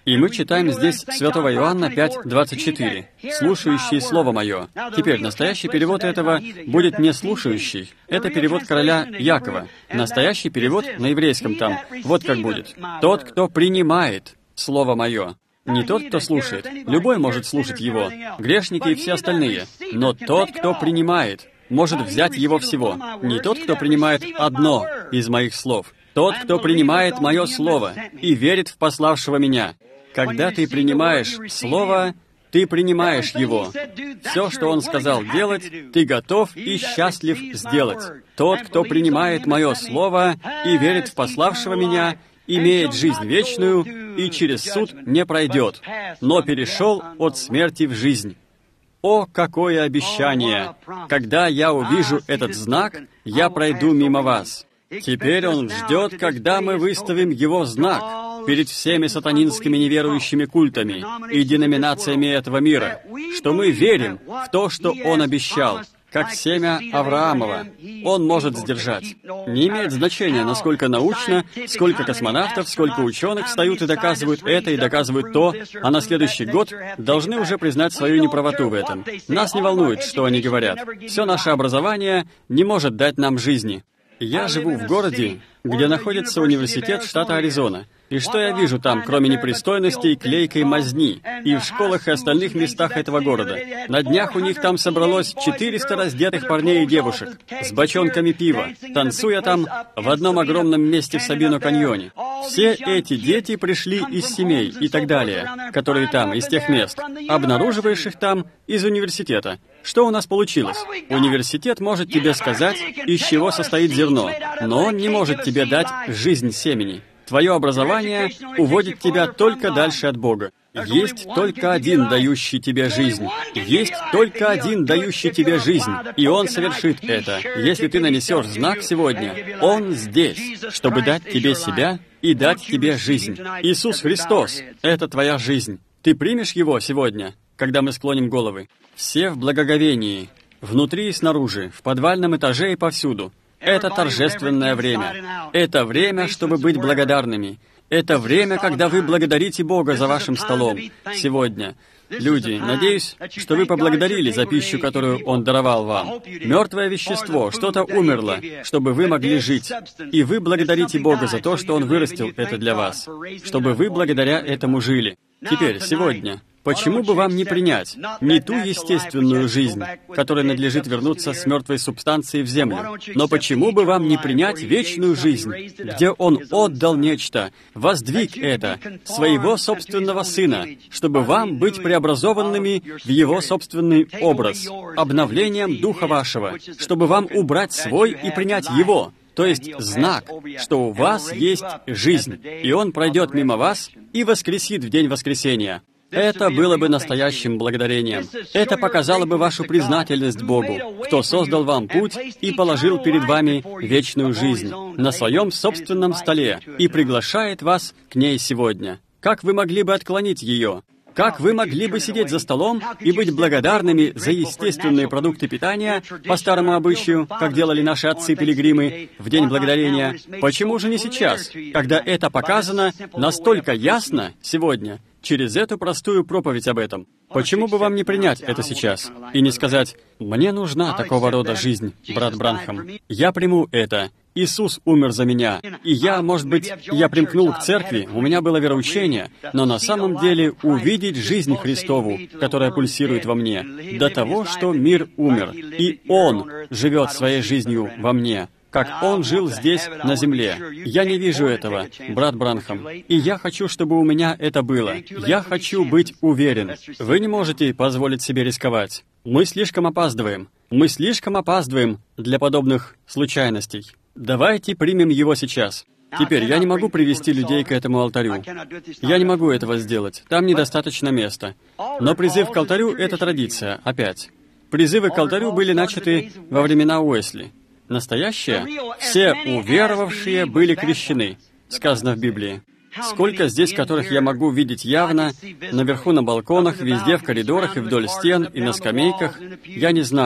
И мы читаем здесь Святого Иоанна пять двадцать четыре. «Слушающий Слово Мое». Теперь настоящий перевод этого будет не «слушающий». Это перевод короля Якова. Настоящий перевод на еврейском там. Вот как будет. «Тот, кто принимает Слово Мое». Не тот, кто слушает. Любой может слушать его. Грешники и все остальные. Но тот, кто принимает, может взять его всего. Не тот, кто принимает одно из моих слов. Тот, кто принимает мое слово и верит в пославшего меня. Когда ты принимаешь слово, ты принимаешь его. Все, что он сказал делать, ты готов и счастлив сделать. Тот, кто принимает мое слово и верит в пославшего меня, имеет жизнь вечную и через суд не пройдет, но перешел от смерти в жизнь. О, какое обещание! Когда я увижу этот знак, я пройду мимо вас. Теперь он ждет, когда мы выставим его знак перед всеми сатанинскими неверующими культами и деноминациями этого мира, что мы верим в то, что он обещал, как семя Авраамова, он может сдержать. Не имеет значения, насколько научно, сколько космонавтов, сколько ученых встают и доказывают это и доказывают то, а на следующий год должны уже признать свою неправоту в этом. Нас не волнует, что они говорят. Все наше образование не может дать нам жизни. Я живу в городе, где находится университет штата Аризона. И что я вижу там, кроме непристойностей и клейкой мазни, и в школах и остальных местах этого города? На днях у них там собралось четыреста раздетых парней и девушек с бочонками пива, танцуя там в одном огромном месте в Сабино-каньоне. Все эти дети пришли из семей и так далее, которые там, из тех мест. Обнаруживаешь их там из университета. Что у нас получилось? Университет может тебе сказать, из чего состоит зерно, но он не может тебе дать жизнь семени. Твое образование уводит тебя только дальше от Бога. Есть только один, дающий тебе жизнь. Есть только один, дающий тебе жизнь. И Он совершит это. Если ты нанесешь знак сегодня, Он здесь, чтобы дать тебе себя и дать тебе жизнь. Иисус Христос — это твоя жизнь. Ты примешь Его сегодня, когда мы склоним головы? Все в благоговении, внутри и снаружи, в подвальном этаже и повсюду. Это торжественное время. Это время, чтобы быть благодарными. Это время, когда вы благодарите Бога за вашим столом сегодня. Люди, надеюсь, что вы поблагодарили за пищу, которую Он даровал вам. Мертвое вещество, что-то умерло, чтобы вы могли жить. И вы благодарите Бога за то, что Он вырастил это для вас, чтобы вы благодаря этому жили. Теперь, сегодня, почему бы вам не принять не ту естественную жизнь, которой надлежит вернуться с мертвой субстанцией в землю, но почему бы вам не принять вечную жизнь, где Он отдал нечто, воздвиг это, своего собственного Сына, чтобы вам быть преобразованными в Его собственный образ, обновлением Духа вашего, чтобы вам убрать свой и принять Его, то есть знак, что у вас есть жизнь, и Он пройдет мимо вас и воскресит в день воскресения. Это было бы настоящим благодарением. Это показало бы вашу признательность Богу, кто создал вам путь и положил перед вами вечную жизнь на своем собственном столе и приглашает вас к ней сегодня. Как вы могли бы отклонить ее? Как вы могли бы сидеть за столом и быть благодарными за естественные продукты питания по старому обычаю, как делали наши отцы-пилигримы в День Благодарения? Почему же не сейчас, когда это показано настолько ясно сегодня, через эту простую проповедь об этом? Почему бы вам не принять это сейчас и не сказать: «Мне нужна такого рода жизнь, брат Бранхам. Я приму это. Иисус умер за меня. И я, может быть, я примкнул к церкви, у меня было вероучение, но на самом деле увидеть жизнь Христову, которая пульсирует во мне, до того, что мир умер, и Он живет своей жизнью во мне, как Он жил здесь, на земле. Я не вижу этого, брат Бранхам, и я хочу, чтобы у меня это было. Я хочу быть уверен. Вы не можете позволить себе рисковать. Мы слишком опаздываем. Мы слишком опаздываем для подобных случайностей. Давайте примем Его сейчас. Теперь я не могу привести людей к этому алтарю. Я не могу этого сделать. Там недостаточно места. Но призыв к алтарю — это традиция, опять. Призывы к алтарю были начаты во времена Уэсли. Настоящее? Все уверовавшие были крещены, сказано в Библии. Сколько здесь, которых я могу видеть явно, наверху на балконах, везде в коридорах и вдоль стен, и на скамейках, я не знаю.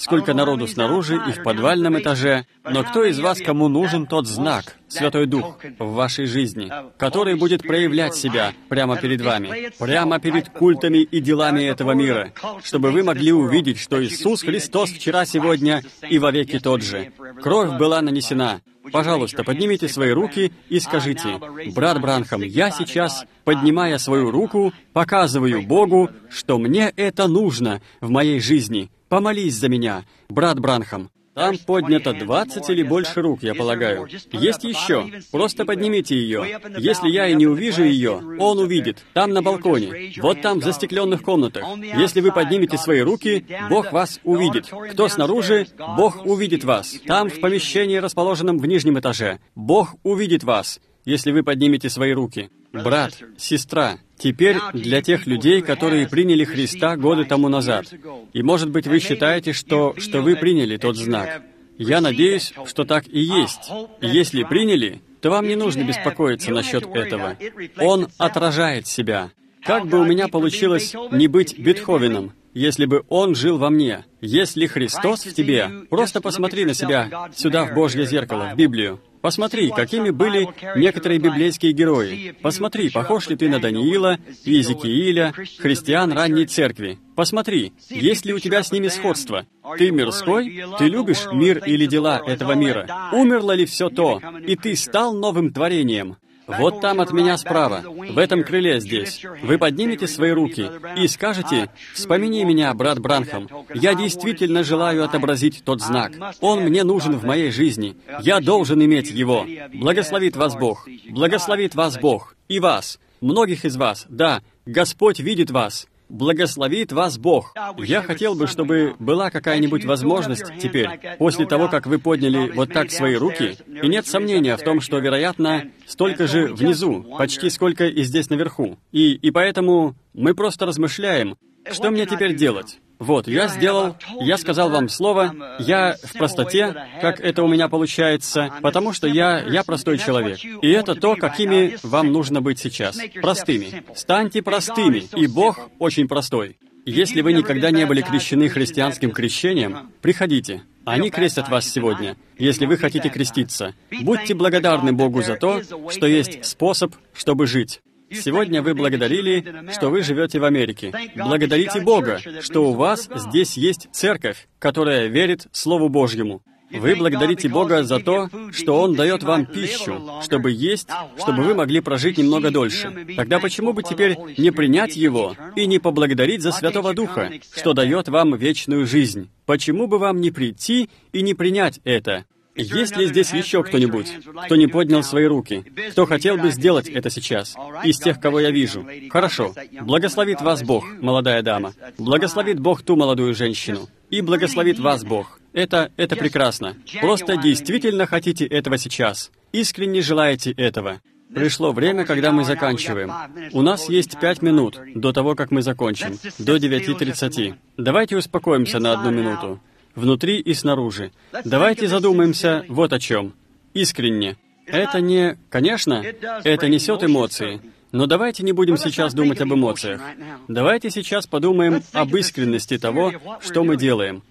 сколько народу снаружи и в подвальном этаже, но кто из вас, кому нужен тот знак, Святой Дух, в вашей жизни, который будет проявлять себя прямо перед вами, прямо перед культами и делами этого мира, чтобы вы могли увидеть, что Иисус Христос вчера, сегодня и вовеки тот же. Кровь была нанесена. Пожалуйста, поднимите свои руки и скажите: «Брат Бранхам, я сейчас, поднимая свою руку, показываю Богу, что мне это нужно в моей жизни. Помолись за меня, брат Бранхам». Там поднято двадцать или больше рук, я полагаю. Есть еще. Просто поднимите ее. Если я и не увижу ее, он увидит. Там на балконе. Вот там в застекленных комнатах. Если вы поднимете свои руки, Бог вас увидит. Кто снаружи, Бог увидит вас. Там, в помещении, расположенном в нижнем этаже, Бог увидит вас, если вы поднимете свои руки. Брат, сестра, теперь для тех людей, которые приняли Христа годы тому назад. И, может быть, вы считаете, что, что вы приняли тот знак. Я надеюсь, что так и есть. Если приняли, то вам не нужно беспокоиться насчет этого. Он отражает себя. Как бы у меня получилось не быть Бетховеном, если бы он жил во мне? Если Христос в тебе, просто посмотри на себя сюда, в Божье зеркало, в Библию. Посмотри, какими были некоторые библейские герои. Посмотри, похож ли ты на Даниила, Иезекииля, христиан ранней церкви. Посмотри, есть ли у тебя с ними сходство. Ты мирской? Ты любишь мир или дела этого мира? Умерло ли все то, и ты стал новым творением? Вот там от меня справа, в этом крыле здесь. Вы поднимете свои руки и скажете: «Вспомини меня, брат Бранхам. Я действительно желаю отобразить тот знак. Он мне нужен в моей жизни. Я должен иметь его. Благословит вас Бог. Благословит вас Бог. И вас. Многих из вас. Да, Господь видит вас. Благословит вас Бог». Я хотел бы, чтобы была какая-нибудь возможность теперь, после того, как вы подняли вот так свои руки, и нет сомнения в том, что, вероятно, столько же внизу, почти сколько и здесь наверху. И, и поэтому мы просто размышляем, что мне теперь делать. Вот, я сделал, я сказал вам слово, я в простоте, как это у меня получается, потому что я, я простой человек. И это то, какими вам нужно быть сейчас. Простыми. Станьте простыми, и Бог очень простой. Если вы никогда не были крещены христианским крещением, приходите. Они крестят вас сегодня, если вы хотите креститься. Будьте благодарны Богу за то, что есть способ, чтобы жить. Сегодня вы благодарили, что вы живете в Америке. Благодарите Бога, что у вас здесь есть церковь, которая верит Слову Божьему. Вы благодарите Бога за то, что Он дает вам пищу, чтобы есть, чтобы вы могли прожить немного дольше. Тогда почему бы теперь не принять Его и не поблагодарить за Святого Духа, что дает вам вечную жизнь? Почему бы вам не прийти и не принять это? Есть ли здесь еще кто-нибудь, кто не поднял свои руки, кто хотел бы сделать это сейчас, из тех, кого я вижу? Хорошо. Благословит вас Бог, молодая дама. Благословит Бог ту молодую женщину. И благословит вас Бог. Это, это прекрасно. Просто действительно хотите этого сейчас. Искренне желаете этого. Пришло время, когда мы заканчиваем. У нас есть пять минут до того, как мы закончим, до девяти тридцати. Давайте успокоимся на одну минуту. Внутри и снаружи. Давайте задумаемся вот о чем. Искренне. Это не... Конечно, это несет эмоции. Но давайте не будем сейчас думать об эмоциях. Давайте сейчас подумаем об искренности того, что мы делаем.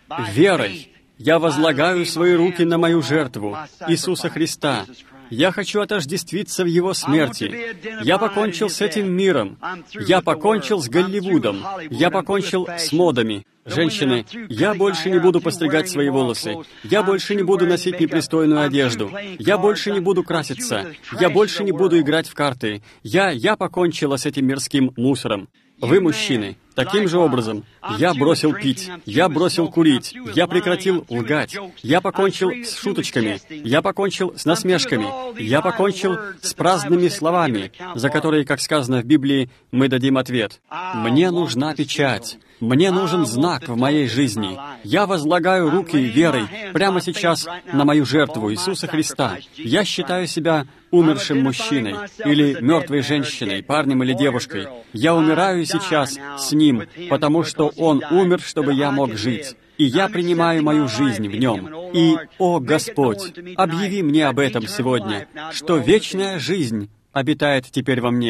Верой я возлагаю свои руки на мою жертву, Иисуса Христа. Я хочу отождествиться в Его смерти. Я покончил с этим миром. Я покончил с Голливудом. Я покончил с модами. Женщины, я больше не буду постригать свои волосы. Я больше не буду носить непристойную одежду. Я больше не буду краситься. Я больше не буду играть в карты. Я, я покончила с этим мирским мусором. Вы, мужчины, таким же образом. Я бросил пить, я бросил курить, я прекратил лгать, я покончил с шуточками, я покончил с насмешками, я покончил с праздными словами, за которые, как сказано в Библии, мы дадим ответ. Мне нужна печать. Мне нужен знак в моей жизни. Я возлагаю руки верой прямо сейчас на мою жертву Иисуса Христа. Я считаю себя умершим мужчиной или мертвой женщиной, парнем или девушкой. Я умираю сейчас с Ним, потому что Он умер, чтобы я мог жить. И я принимаю мою жизнь в Нем. И, о Господь, объяви мне об этом сегодня, что вечная жизнь обитает теперь во мне.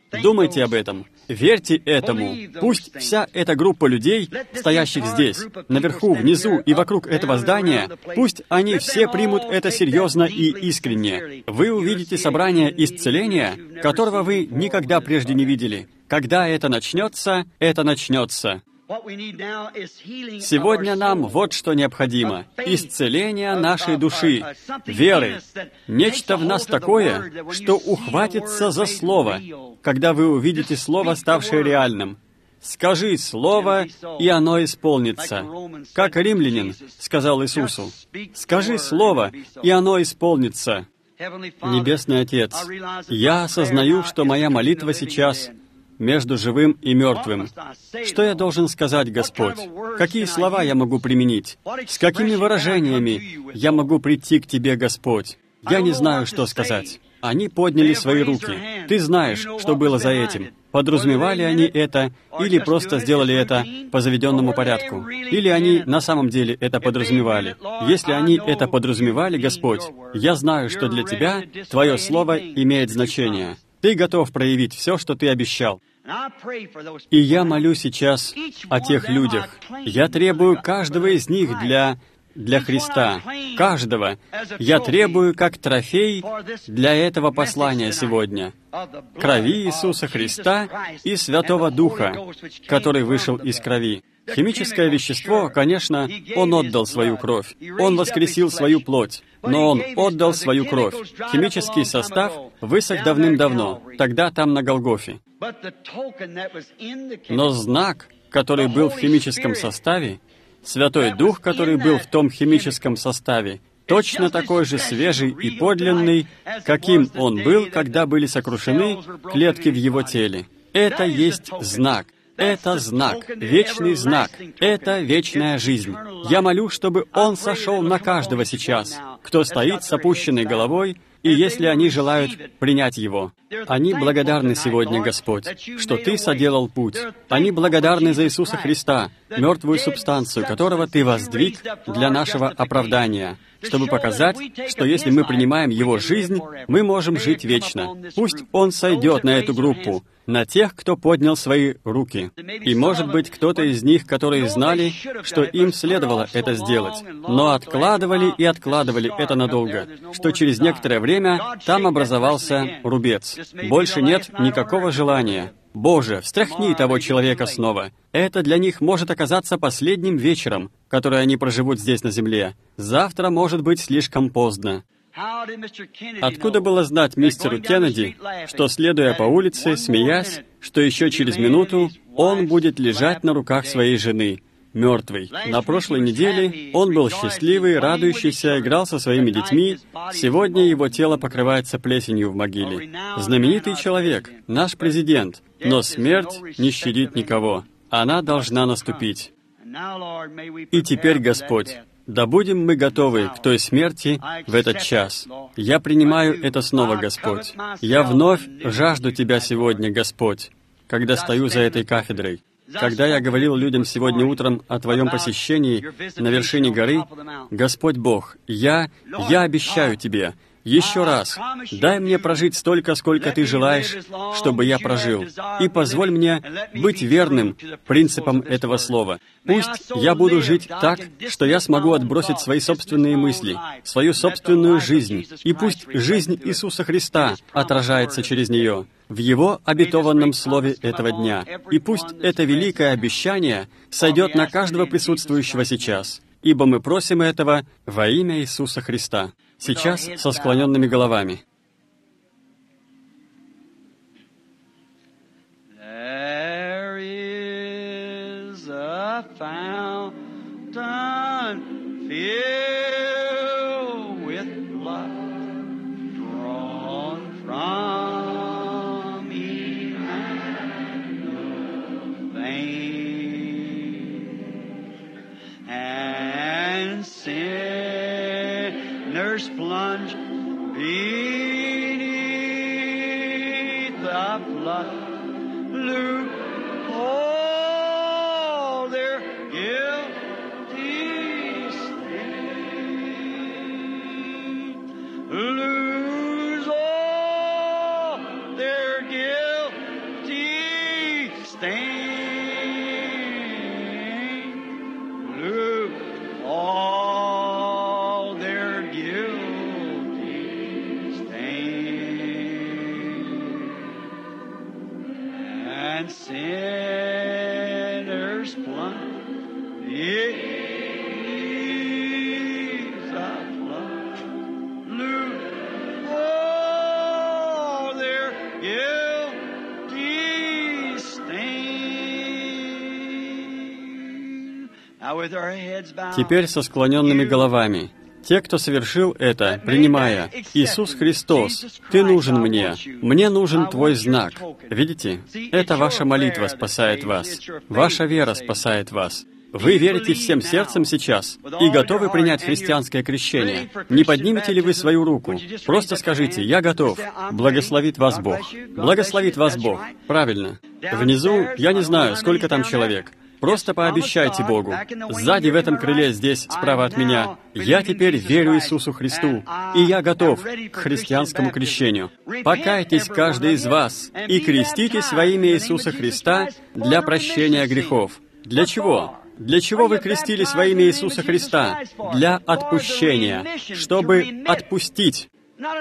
Думайте об этом. Верьте этому. Пусть вся эта группа людей, стоящих здесь, наверху, внизу и вокруг этого здания, пусть они все примут это серьезно и искренне. Вы увидите собрание исцеления, которого вы никогда прежде не видели. Когда это начнется, это начнется. Сегодня нам вот что необходимо. Исцеление нашей души, веры. Нечто в нас такое, что ухватится за Слово, когда вы увидите Слово, ставшее реальным. «Скажи Слово, и оно исполнится». Как римлянин сказал Иисусу, «Скажи Слово, и оно исполнится». Небесный Отец, я осознаю, что моя молитва сейчас между живым и мертвым. Что я должен сказать, Господь? Какие слова я могу применить? С какими выражениями я могу прийти к Тебе, Господь? Я не знаю, что сказать. Они подняли свои руки. Ты знаешь, что было за этим. Подразумевали они это, или просто сделали это по заведенному порядку? Или они на самом деле это подразумевали? Если они это подразумевали, Господь, я знаю, что для Тебя Твое Слово имеет значение. Ты готов проявить все, что Ты обещал. И я молю сейчас о тех людях. Я требую каждого из них для, для Христа. Каждого. Я требую как трофей для этого послания сегодня. Крови Иисуса Христа и Святого Духа, который вышел из крови. Химическое вещество, конечно, Он отдал свою кровь. Он воскресил свою плоть. Но Он отдал свою кровь. Химический состав высох давным-давно, тогда там на Голгофе. Но знак, который был в химическом составе, Святой Дух, который был в том химическом составе, точно такой же свежий и подлинный, каким Он был, когда были сокрушены клетки в Его теле. Это есть знак. Это знак, вечный знак. Это вечная жизнь. Я молю, чтобы Он сошел на каждого сейчас, кто стоит с опущенной головой, и если они желают принять Его. Они благодарны сегодня, Господь, что Ты соделал путь. Они благодарны за Иисуса Христа, мертвую субстанцию, которого Ты воздвиг для нашего оправдания, чтобы показать, что если мы принимаем Его жизнь, мы можем жить вечно. Пусть Он сойдет на эту группу, на тех, кто поднял свои руки. И, может быть, кто-то из них, которые знали, что им следовало это сделать, но откладывали и откладывали это надолго, что через некоторое время там образовался рубец. Больше нет никакого желания. Боже, встряхни того человека снова. Это для них может оказаться последним вечером, который они проживут здесь на земле. Завтра может быть слишком поздно. Откуда было знать мистеру Кеннеди, что, следуя по улице, смеясь, что еще через минуту он будет лежать на руках своей жены, мертвый? На прошлой неделе он был счастливый, радующийся, играл со своими детьми. Сегодня его тело покрывается плесенью в могиле. Знаменитый человек, наш президент, но смерть не щадит никого. Она должна наступить. И теперь, Господь, да будем мы готовы к той смерти в этот час. Я принимаю это снова, Господь. Я вновь жажду Тебя сегодня, Господь, когда стою за этой кафедрой. Когда я говорил людям сегодня утром о Твоем посещении на вершине горы, Господь Бог, я, я обещаю Тебе, еще раз, дай мне прожить столько, сколько Ты желаешь, чтобы я прожил, и позволь мне быть верным принципам этого слова. Пусть я буду жить так, что я смогу отбросить свои собственные мысли, свою собственную жизнь, и пусть жизнь Иисуса Христа отражается через нее в Его обетованном слове этого дня. И пусть это великое обещание сойдет на каждого присутствующего сейчас, ибо мы просим этого во имя Иисуса Христа. Сейчас со склоненными головами. There is a fountain filled with blood drawn from Emmanuel's vein, and sinners plunge beneath the flood. Look, all their guilty stain. Lose all their guilty stain, look all their guilty stain, and sinners plunge Jesus flood, look all their guilty stain. Now with our heads bowed. Теперь со склоненными головами. Те, кто совершил это, принимая: «Иисус Христос, Ты нужен мне, мне нужен Твой знак». Видите? Это ваша молитва спасает вас. Ваша вера спасает вас. Вы верите всем сердцем сейчас и готовы принять христианское крещение. Не поднимете ли вы свою руку? Просто скажите: «Я готов». Благословит вас Бог. Благословит вас Бог. Правильно. Внизу, я не знаю, сколько там человек. Просто пообещайте Богу. Сзади в этом крыле, здесь, справа от меня, я теперь верю Иисусу Христу, и я готов к христианскому крещению. Покайтесь каждый из вас и креститесь во имя Иисуса Христа для прощения грехов. Для чего? Для чего вы крестились во имя Иисуса Христа? Для отпущения, чтобы отпустить.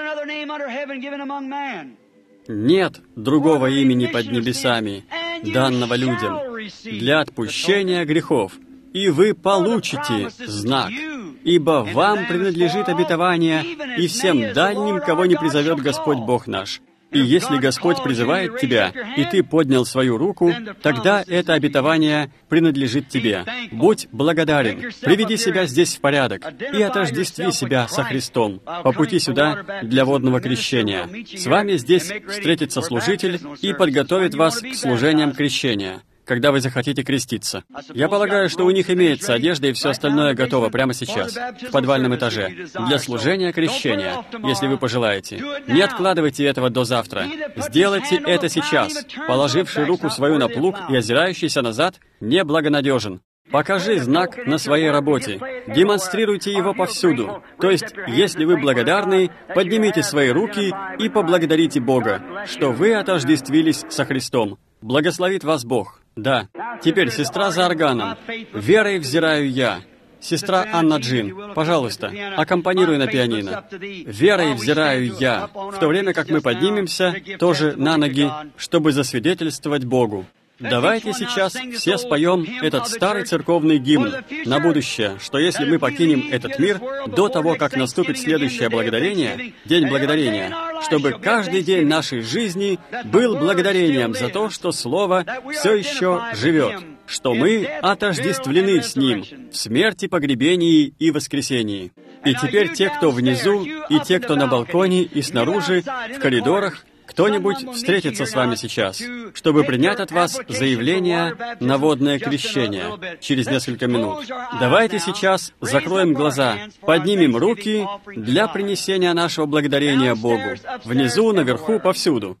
Нет другого имени под небесами, данного людям, для отпущения грехов. И вы получите знак, ибо вам принадлежит обетование и всем дальним, кого не призовет Господь Бог наш. И если Господь призывает тебя, и ты поднял свою руку, тогда это обетование принадлежит тебе. Будь благодарен, приведи себя здесь в порядок и отождестви себя со Христом по пути сюда для водного крещения. С вами здесь встретится служитель и подготовит вас к служениям крещения, когда вы захотите креститься. Я полагаю, что у них имеется одежда и все остальное готово прямо сейчас, в подвальном этаже, для служения крещения, если вы пожелаете. Не откладывайте этого до завтра. Сделайте это сейчас. Положивший руку свою на плуг и озирающийся назад неблагонадежен. Покажи знак на своей работе. Демонстрируйте его повсюду. То есть, если вы благодарны, поднимите свои руки и поблагодарите Бога, что вы отождествились со Христом. Благословит вас Бог. Да. Теперь сестра за органом. «Верой взираю я». Сестра Анна Джин, пожалуйста, аккомпанируй на пианино. «Верой взираю я», в то время как мы поднимемся тоже на ноги, чтобы засвидетельствовать Богу. Давайте сейчас все споем этот старый церковный гимн на будущее, что если мы покинем этот мир до того, как наступит следующее благодарение, День Благодарения, чтобы каждый день нашей жизни был благодарением за то, что Слово все еще живет, что мы отождествлены с Ним в смерти, погребении и воскресении. И теперь те, кто внизу, и те, кто на балконе и снаружи, в коридорах, кто-нибудь встретится с вами сейчас, чтобы принять от вас заявление на водное крещение через несколько минут. Давайте сейчас закроем глаза, поднимем руки для принесения нашего благодарения Богу. Внизу, наверху, повсюду.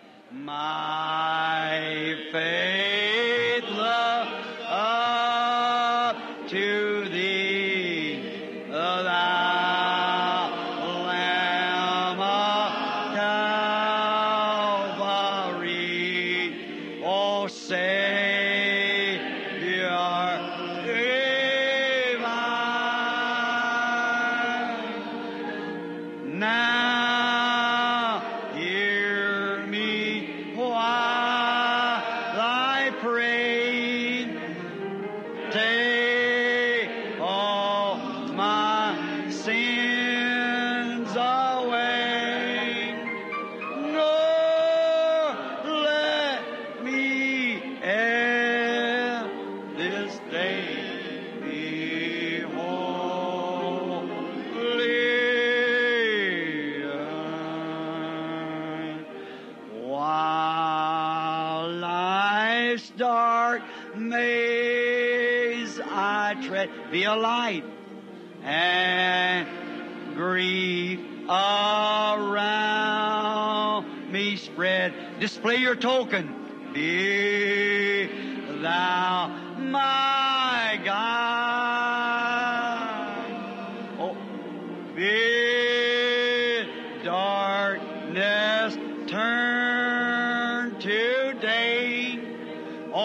Be a light and grief around me spread. Display your token. Be thou my God. Oh, bid darkness turn to day.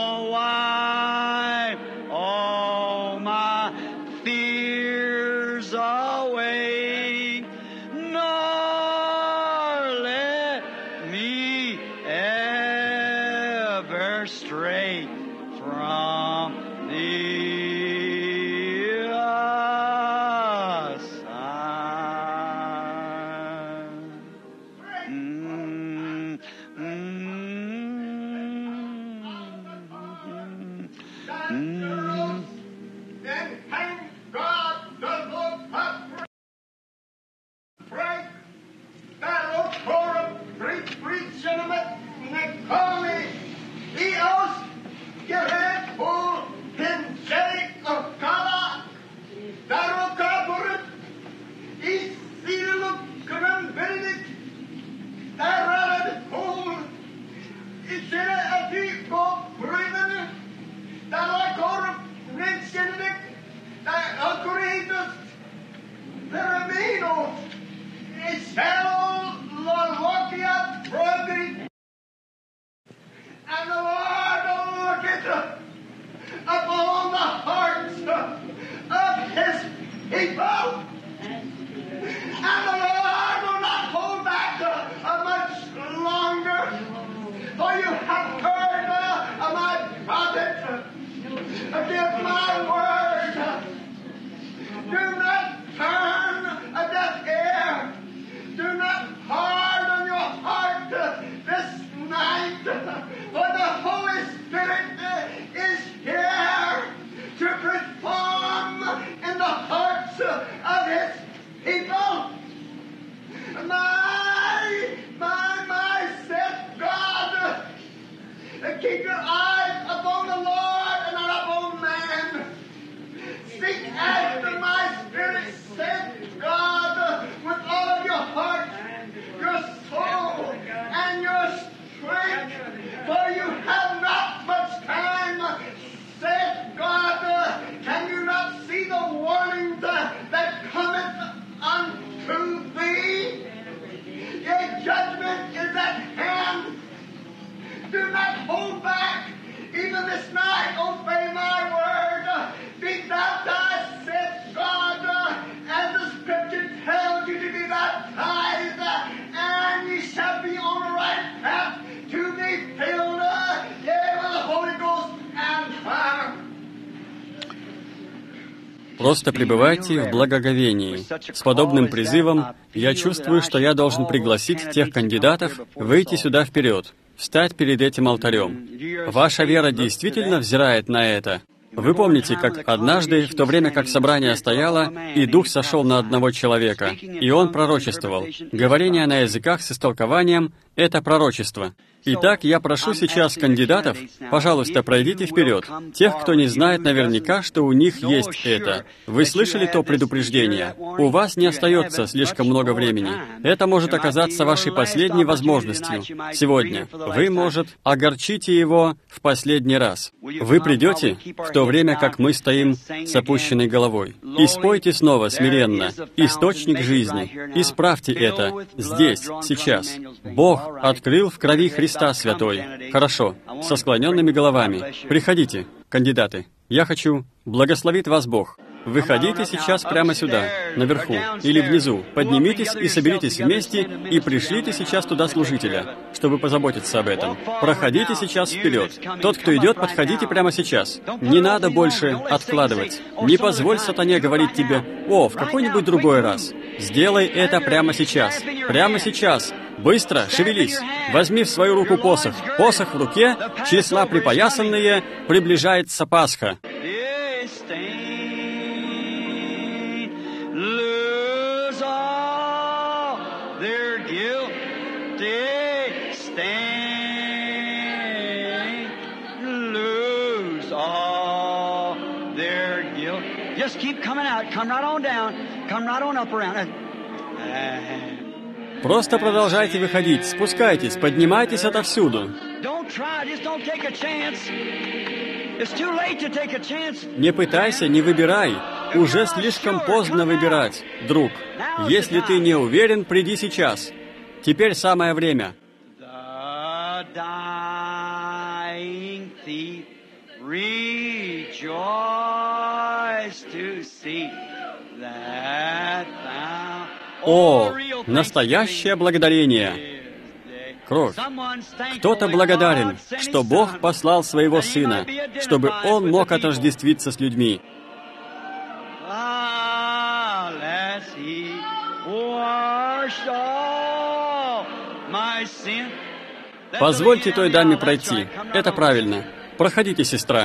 Просто пребывайте в благоговении. С подобным призывом я чувствую, что я должен пригласить тех кандидатов выйти сюда вперед, встать перед этим алтарем. Ваша вера действительно взирает на это. Вы помните, как однажды, в то время как собрание стояло, и Дух сошел на одного человека, и он пророчествовал. Говорение на языках с истолкованием — это пророчество. Итак, я прошу сейчас кандидатов, пожалуйста, пройдите вперед. Тех, кто не знает наверняка, что у них есть это. Вы слышали то предупреждение? У вас не остается слишком много времени. Это может оказаться вашей последней возможностью сегодня. Вы, может, огорчите его в последний раз. Вы придете в то время, как мы стоим с опущенной головой. И спойте снова смиренно «Источник жизни». Исправьте это здесь, сейчас. Бог открыл в крови Христа Святой. Хорошо. Со склоненными головами. Приходите, кандидаты. Я хочу... Благословит вас Бог. Выходите сейчас прямо сюда, наверху, или внизу. Поднимитесь и соберитесь вместе, и пришлите сейчас туда служителя, чтобы позаботиться об этом. Проходите сейчас вперед. Тот, кто идет, подходите прямо сейчас. Не надо больше откладывать. Не позволь сатане говорить тебе: «О, в какой-нибудь другой раз». Сделай это прямо сейчас. Прямо сейчас. Быстро, шевелись. Возьми в свою руку посох. Посох в руке, числа припоясанные, приближается Пасха. Just keep coming out. Come right on down. Come right on up around. Просто продолжайте выходить, спускайтесь, поднимайтесь отовсюду. Не пытайся, не выбирай. Уже слишком поздно выбирать, друг. Если ты не уверен, приди сейчас. Теперь самое время. О, настоящее благодарение! Кровь. Кто-то благодарен, что Бог послал Своего Сына, чтобы Он мог отождествиться с людьми. Позвольте той даме пройти. Это правильно. Проходите, сестра.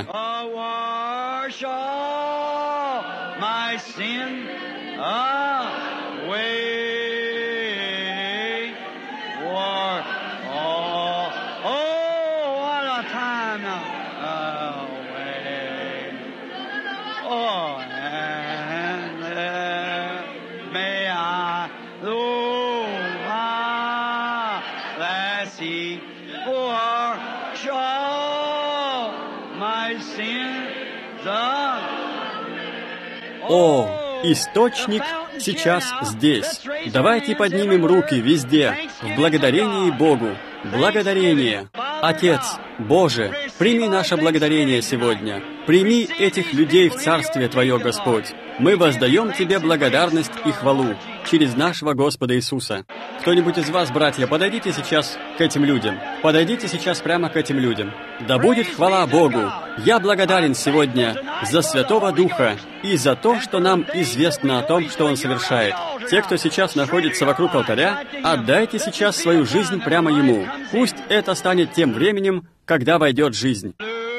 see wash all my sins away. О, источник сейчас здесь. Давайте поднимем руки везде, в благодарении Богу. Благодарение. Отец, Боже, прими наше благодарение сегодня. Прими этих людей в Царствие Твое, Господь. Мы воздаем Тебе благодарность и хвалу через нашего Господа Иисуса. Кто-нибудь из вас, братья, подойдите сейчас к этим людям. Подойдите сейчас прямо к этим людям. Да будет хвала Богу. Я благодарен сегодня за Святого Духа и за то, что нам известно о том, что Он совершает. Те, кто сейчас находится вокруг алтаря, отдайте сейчас свою жизнь прямо Ему. Пусть это станет тем временем, когда войдет жизнь.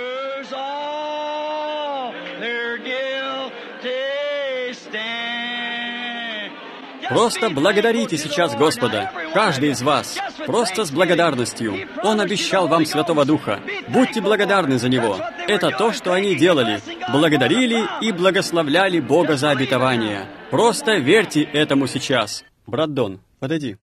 Просто благодарите сейчас Господа, каждый из вас, просто с благодарностью. Он обещал вам Святого Духа. Будьте благодарны за Него. Это то, что они делали. Благодарили и благословляли Бога за обетование. Просто верьте этому сейчас. Брат Дон, подойди.